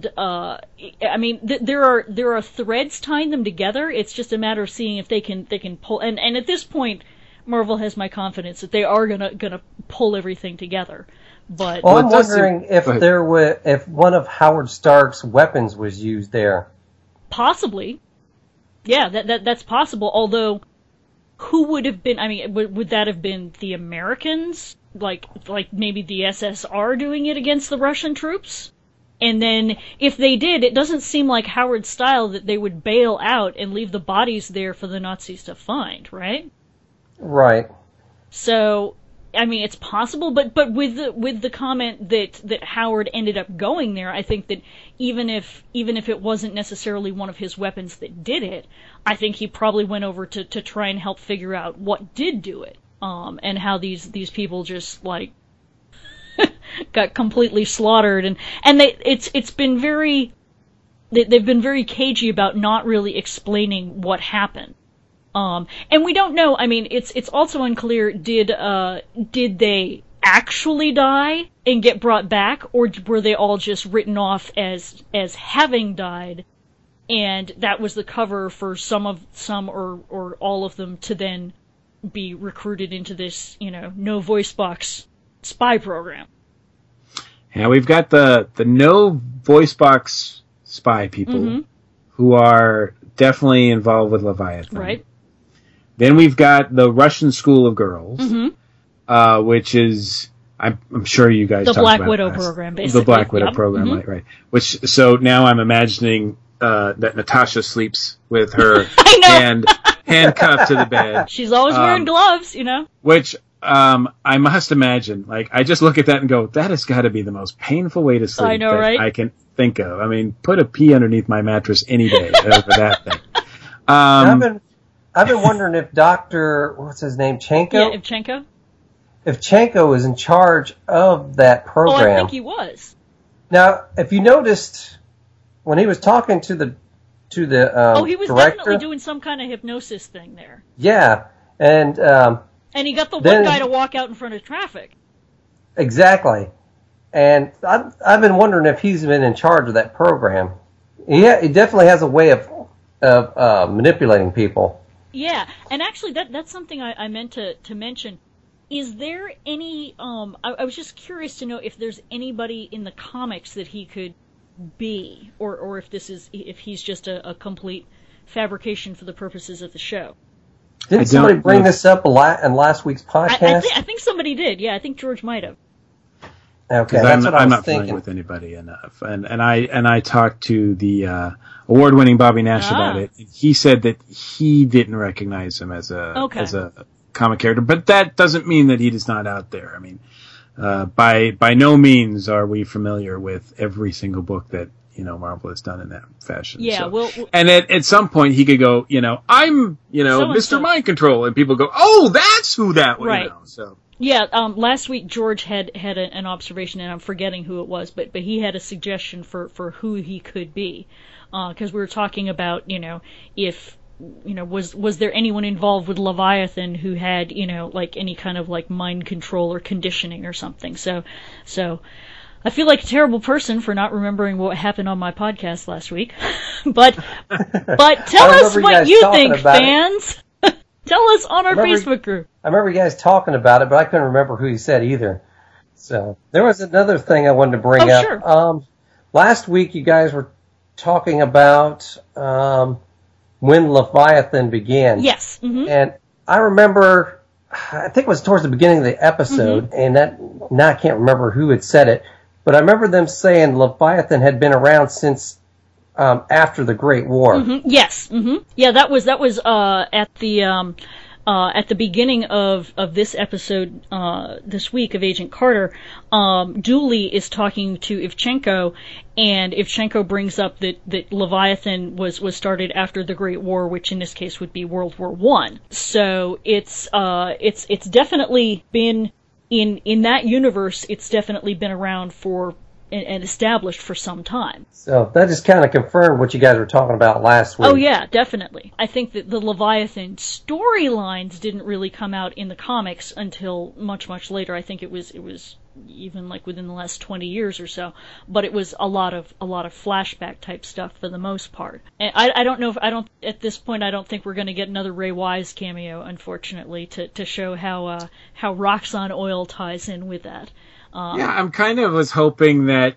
there are threads tying them together. It's just a matter of seeing if they can pull. And at this point, Marvel has my confidence that they are gonna pull everything together. But I'm wondering if one of Howard Stark's weapons was used there. Possibly, yeah, that's possible. Although, who would have been? I mean, would that have been the Americans? Like maybe the SSR doing it against the Russian troops? And then, if they did, it doesn't seem like Howard's style that they would bail out and leave the bodies there for the Nazis to find, right? Right. So, I mean, it's possible, but with the comment that Howard ended up going there, I think that even if it wasn't necessarily one of his weapons that did it, I think he probably went over to try and help figure out what did do it, and how these people just like got completely slaughtered, and they've been very cagey about not really explaining what happened. And we don't know. I mean, it's also unclear. Did they actually die and get brought back, or were they all just written off as having died, and that was the cover for some or all of them to then be recruited into this, no voice box spy program? Yeah, we've got the no voice box spy people mm-hmm. who are definitely involved with Leviathan. Right. Then we've got the Russian School of Girls, mm-hmm. Which is, I'm sure you guys talked about the Black Widow program, basically. The Black Widow program, mm-hmm. right. So now I'm imagining that Natasha sleeps with her hand handcuffed to the bed. She's always wearing gloves, Which I must imagine, like, I just look at that and go, that has got to be the most painful way to sleep I know, right? I can think of. I mean, put a pea underneath my mattress any day over that thing. I've been wondering if what's his name, Ivchenko? Yeah, Ivchenko. Ivchenko was in charge of that program. Oh, I think he was. Now, if you noticed, when he was talking to the he was director, definitely doing some kind of hypnosis thing there. Yeah, and he got the one guy to walk out in front of traffic. Exactly. And I've been wondering if he's been in charge of that program. He definitely has a way of manipulating people. Yeah, and actually that's something I meant to mention. Is there any, I was just curious to know if there's anybody in the comics that he could be, or if he's just a complete fabrication for the purposes of the show. Didn't somebody bring this up in last week's podcast? I think somebody did. Yeah, I think George might have. Okay, that's what I was I'm not thinking. familiar with anybody enough, and I talked to the award-winning Bobby Nash about it. He said that he didn't recognize him as a comic character, but that doesn't mean that he is not out there. I mean, by no means are we familiar with every single book that Marvel has done in that fashion. Yeah, so. And at some point he could go, I'm Mr. Mind Control, and people go, oh, that's who that was. Right. So. Yeah, last week George had an observation, and I'm forgetting who it was, but he had a suggestion for who he could be, because we were talking about if was there anyone involved with Leviathan who had like any kind of like mind control or conditioning or something. So I feel like a terrible person for not remembering what happened on my podcast last week, but tell us what you think, fans. Tell us on our Facebook group. I remember you guys talking about it, but I couldn't remember who you said either. So there was another thing I wanted to bring up. Sure. Last week you guys were talking about when Leviathan began. Yes. Mm-hmm. And I remember, I think it was towards the beginning of the episode, and now I can't remember who had said it, but I remember them saying Leviathan had been around since after the Great War. Mm-hmm. Yes. Mm-hmm. Yeah, that was at the beginning of this episode this week of Agent Carter. Dooley is talking to Ivchenko, and Ivchenko brings up that Leviathan was started after the Great War, which in this case would be World War I. So it's definitely been in that universe. It's definitely been around for and established for some time. So that just kind of confirmed what you guys were talking about last week. Oh yeah, definitely. I think that the Leviathan storylines didn't really come out in the comics until much, much later. I think it was even like within the last 20 years or so. But it was a lot of flashback type stuff for the most part. And I don't know if at this point I don't think we're going to get another Ray Wise cameo, unfortunately, to show how Roxxon Oil ties in with that. Yeah, I'm kind of was hoping that,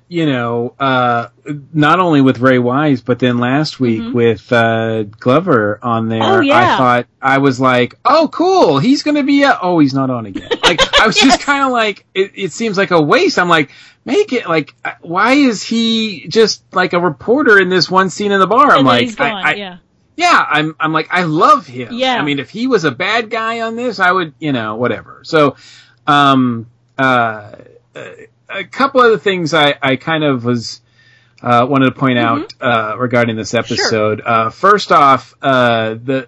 not only with Ray Wise, but then last week with Glover on there, I was like, oh, cool, he's going to be he's not on again. Like, I was just kind of like, it seems like a waste. I'm like, make it, like, why is he just like a reporter in this one scene in the bar? I'm like, he's gone, yeah, I'm like, I love him. Yeah. I mean, if he was a bad guy on this, I would, whatever. So, a couple other things I kind of was wanted to point out regarding this episode. Sure. First off, the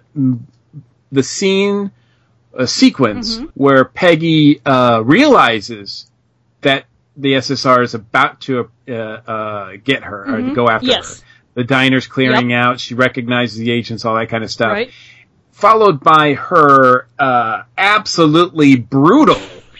sequence where Peggy realizes that the SSR is about to get her or to go after her. The diner's clearing out. She recognizes the agents, all that kind of stuff. Right. Followed by her absolutely brutal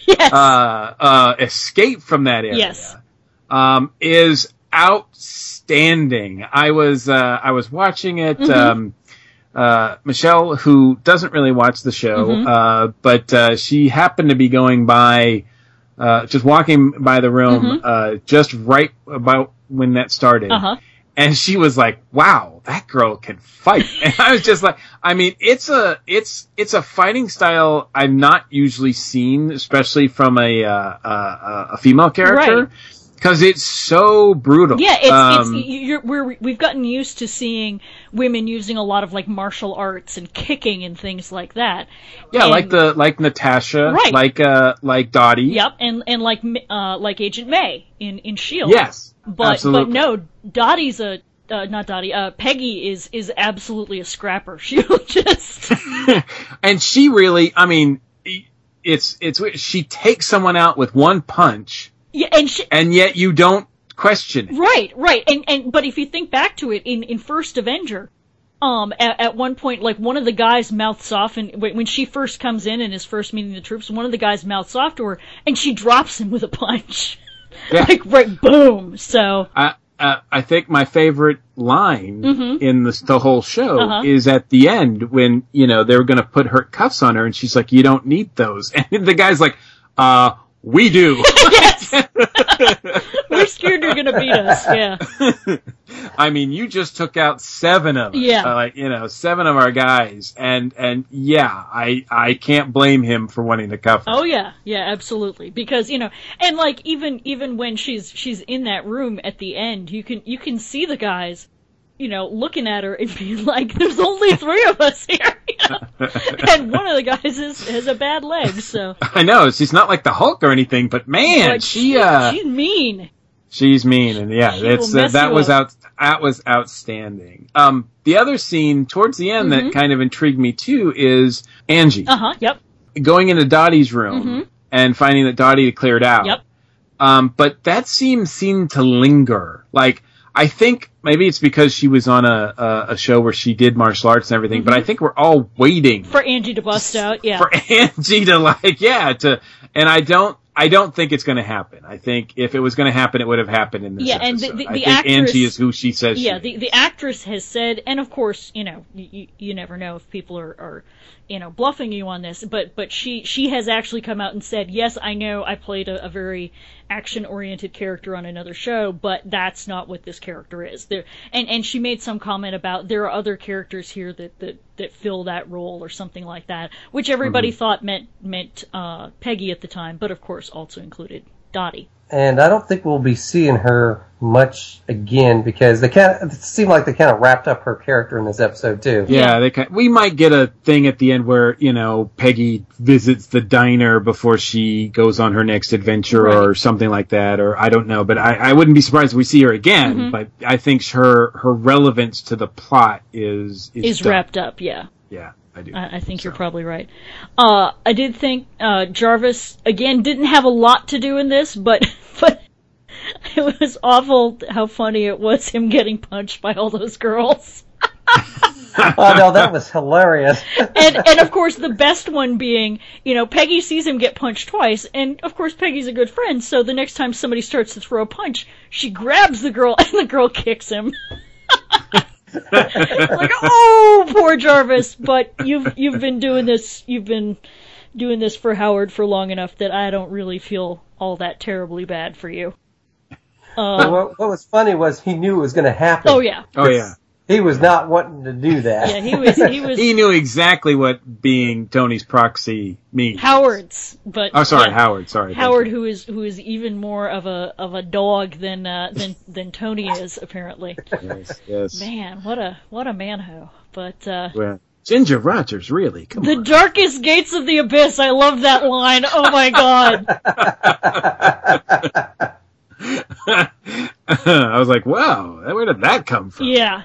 escape from that area. Yes. Is outstanding. I was watching it. Michelle, who doesn't really watch the show, but she happened to be going by, just walking by the room, just right about when that started. And she was like, wow, that girl can fight. And I was just like, I mean, it's a fighting style I've not usually seen, especially from a female character. Because it's so brutal. Yeah, we've gotten used to seeing women using a lot of like martial arts and kicking and things like that. Yeah, and, like Natasha, right. like Dottie. Yep, and like Agent May in S.H.I.E.L.D. Yes, absolutely. But no, Dottie's not Dottie. Peggy is absolutely a scrapper. She'll just and she really, I mean, it's she takes someone out with one punch. Yeah, and yet you don't question it. Right. And but if you think back to it in First Avenger, at one point, like one of the guys mouths off, and when she first comes in and is first meeting the troops, one of the guys mouths off to her, and she drops him with a punch. Yeah. Like right, boom. So I think my favorite line in the whole show is at the end when they were going to put her cuffs on her, and she's like, "You don't need those," and the guy's like, "We do." Yes. We're scared you're gonna beat us. Yeah. I mean, you just took out 7 of us. Yeah. 7 of our guys, and yeah, I can't blame him for wanting to cuff her. Oh yeah, absolutely. Because and like even when she's in that room at the end, you can see the guys, looking at her and being like, "There's only 3 of us here," and one of the guys has a bad leg. So I know she's not like the Hulk or anything, but man, she's mean. She's mean, and yeah, that was outstanding. The other scene towards the end that kind of intrigued me too is Angie. Yep. Going into Dottie's room and finding that Dottie had cleared out. Yep. But that seemed to linger. Like, I think maybe it's because she was on a show where she did martial arts and everything, but I think we're all waiting for Angie to bust out. Yeah. For Angie to and I don't think it's going to happen. I think if it was going to happen, it would have happened in this episode. And the I think actress, Angie is who she says she is. The actress has said, and of course, you never know if people are bluffing you on this, but she has actually come out and said, yes, I know I played a very action-oriented character on another show, but that's not what this character is. And she made some comment about there are other characters here that fill that role or something like that, which everybody thought meant Peggy at the time, but of course also included Dottie. And I don't think we'll be seeing her much again because it seemed like they kind of wrapped up her character in this episode too. Yeah, we might get a thing at the end where Peggy visits the diner before she goes on her next adventure or something like that, or I don't know. But I wouldn't be surprised if we see her again. But I think her relevance to the plot is wrapped up. Yeah. Yeah. I do. I think you're probably right. I did think Jarvis again didn't have a lot to do in this, but it was awful how funny it was him getting punched by all those girls. Oh no, that was hilarious. and of course the best one being, Peggy sees him get punched twice, and of course Peggy's a good friend, so the next time somebody starts to throw a punch, she grabs the girl and the girl kicks him. Like, oh, poor Jarvis, but you've been doing this for Howard for long enough that I don't really feel all that terribly bad for you. What was funny was he knew it was going to happen. Oh yeah. He was not wanting to do that. Yeah, he was. He knew exactly what being Tony's proxy means. Howard's, but Howard. Sorry, Howard, who is even more of a dog than Tony is apparently. Yes. Man, what a manho. But well, Ginger Rogers, really? Come on. The darkest gates of the abyss. I love that line. Oh my God. I was like, wow, where did that come from? Yeah.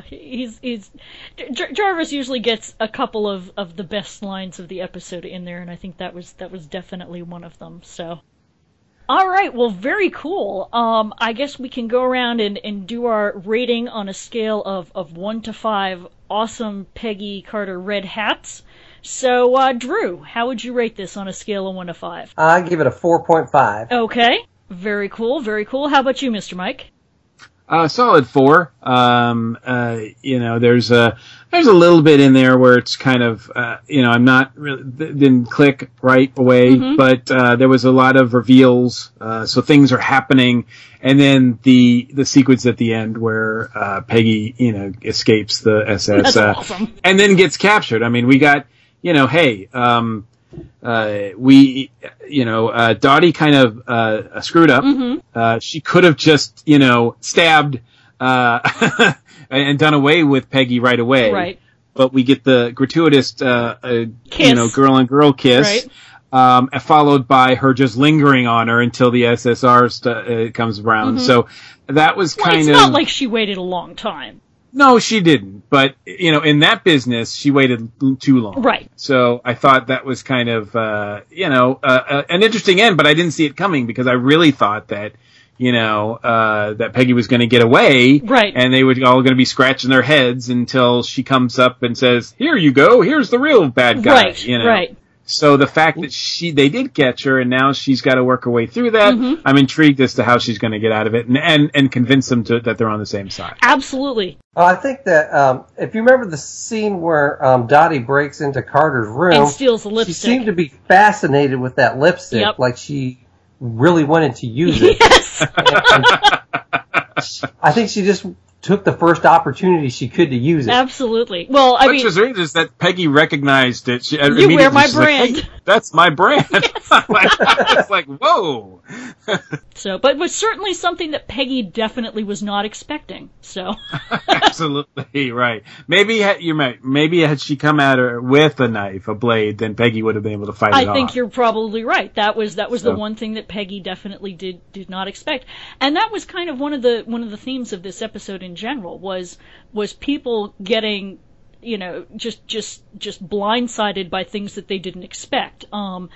Jarvis usually gets a couple of the best lines of the episode in there, and I think that was definitely one of them. So, all right, well, very cool. I guess we can go around and do our rating on a scale of 1 to 5 awesome Peggy Carter red hats. So, Drew, how would you rate this on a scale of 1 to 5? I give it a 4.5. Okay. Very cool. How about you, Mr. Mike? Solid 4. There's a little bit in there where it's kind of, I'm not really, didn't click right away, but, there was a lot of reveals, so things are happening. And then the sequence at the end where, Peggy, escapes the SS, That's awesome. And then gets captured. I mean, we got, Dottie kind of screwed up. Mm-hmm. She could have just, stabbed and done away with Peggy right away. Right. But we get the gratuitous, girl on girl kiss. Right. Followed by her just lingering on her until the SSR comes around. Mm-hmm. So that was it's not like she waited a long time. No, she didn't. But, in that business, she waited too long. Right. So I thought that was kind of, an interesting end, but I didn't see it coming because I really thought that, that Peggy was going to get away. Right. And they were all going to be scratching their heads until she comes up and says, here you go, here's the real bad guy. Right, right. So the fact that they did catch her and now she's got to work her way through that, mm-hmm. I'm intrigued as to how she's going to get out of it and convince them that they're on the same side. Absolutely. I think that if you remember the scene where Dottie breaks into Carter's room and steals the lipstick, she seemed to be fascinated with that lipstick, yep. like she really wanted to use it. Yes. I think she just took the first opportunity she could to use it. Absolutely. Well, which was weird is that Peggy recognized it. She you wear my brand. Like, hey, that's my brand. Yes. It's like, whoa. So, but it was certainly something that Peggy definitely was not expecting. So. Absolutely right. Maybe you're right. Maybe had she come at her with a knife, a blade, then Peggy would have been able to fight it off. I think you're probably right. That was the one thing that Peggy definitely did not expect, and that was kind of one of the themes of this episode in general was people getting just blindsided by things that they didn't expect.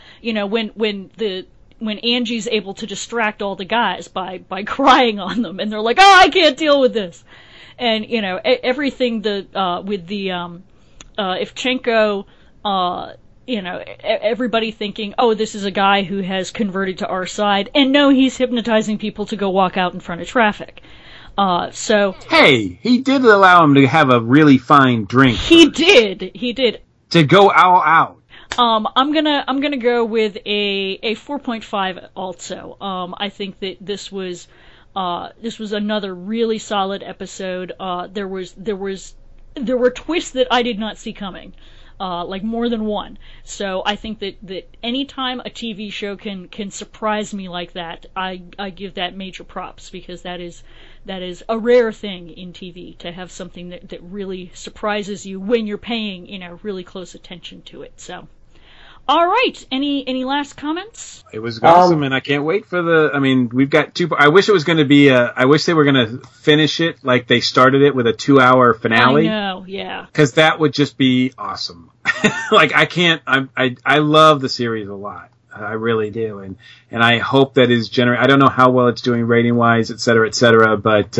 When Angie's able to distract all the guys by crying on them and they're like, oh, I can't deal with this, and everything with the Ivchenko, everybody thinking, oh, this is a guy who has converted to our side, and no, he's hypnotizing people to go walk out in front of traffic. Hey, he did allow him to have a really fine drink. He did. To go all out. I'm gonna go with a 4.5 also. I think that this was another really solid episode. There were twists that I did not see coming. Like more than one. So I think that anytime a TV show can surprise me like that, I give that major props, because that is a rare thing in TV, to have something that really surprises you when you're paying, really close attention to it. So, all right. Any last comments? It was awesome, and I can't wait for we've got two. I wish it was going to be I wish they were going to finish it like they started it with a 2-hour finale. I know, yeah. Because that would just be awesome. Like I love the series a lot. I really do, and I hope that is I don't know how well it's doing rating wise, et cetera, but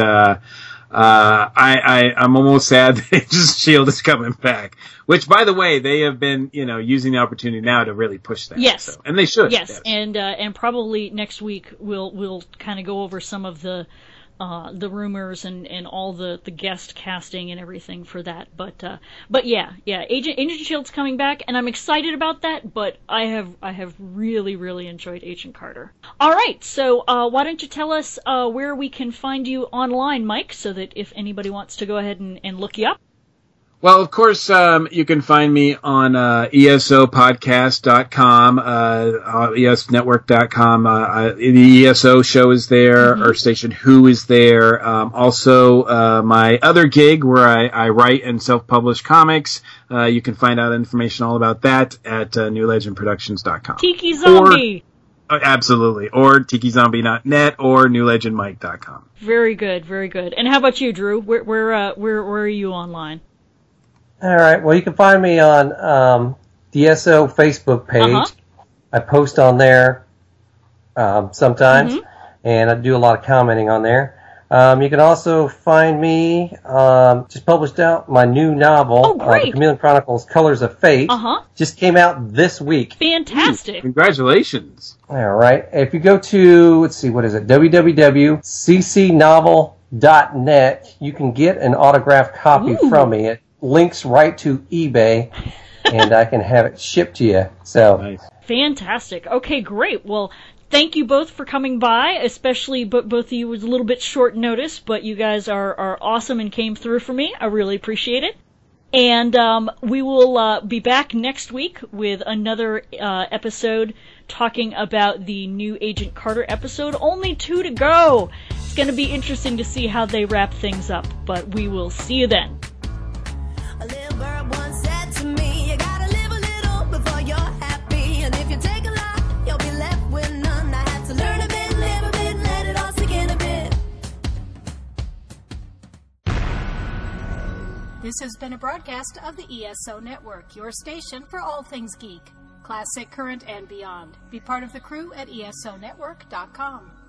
I'm almost sad that S.H.I.E.L.D. is coming back. Which, by the way, they have been, using the opportunity now to really push that. Yes, so, and they should. Yes. And probably next week we'll kind of go over some of the rumors and all the guest casting and everything for that. But yeah, Agent S.H.I.E.L.D.'s coming back, and I'm excited about that. But I have really, really enjoyed Agent Carter. All right, so why don't you tell us where we can find you online, Mike, so that if anybody wants to go ahead and look you up. Well, of course, you can find me on ESOpodcast.com, ESNetwork.com. The ESO show is there, mm-hmm. Earth Station Who is there. Also, my other gig where I write and self-publish comics. You can find out information all about that at NewLegendProductions.com. Tiki Zombie! Absolutely. Or TikiZombie.net or NewLegendMike.com. Very good, very good. And how about you, Drew? Where are you online? All right. Well, you can find me on DSO Facebook page. Uh-huh. I post on there sometimes, mm-hmm. and I do a lot of commenting on there. You can also find me, just published out my new novel, The Chameleon Chronicles Colors of Fate. Uh-huh. Just came out this week. Fantastic. Congratulations. All right. If you go to, www.ccnovel.net, you can get an autographed copy from me. It links right to eBay, and I can have it shipped to you. So nice. Fantastic. Okay, great. Well, thank you both for coming by, especially both of you was a little bit short notice, but you guys are awesome and came through for me. I really appreciate it. And we will be back next week with another episode talking about the new Agent Carter episode. Only 2 to go. It's going to be interesting to see how they wrap things up, but we will see you then. A little bird once said to me, you gotta live a little before you're happy, and if you take a lot, you'll be left with none. I had to learn a bit, live a bit, let it all sink in a bit. This has been a broadcast of the ESO Network, your station for all things geek, classic, current, and beyond. Be part of the crew at ESONetwork.com.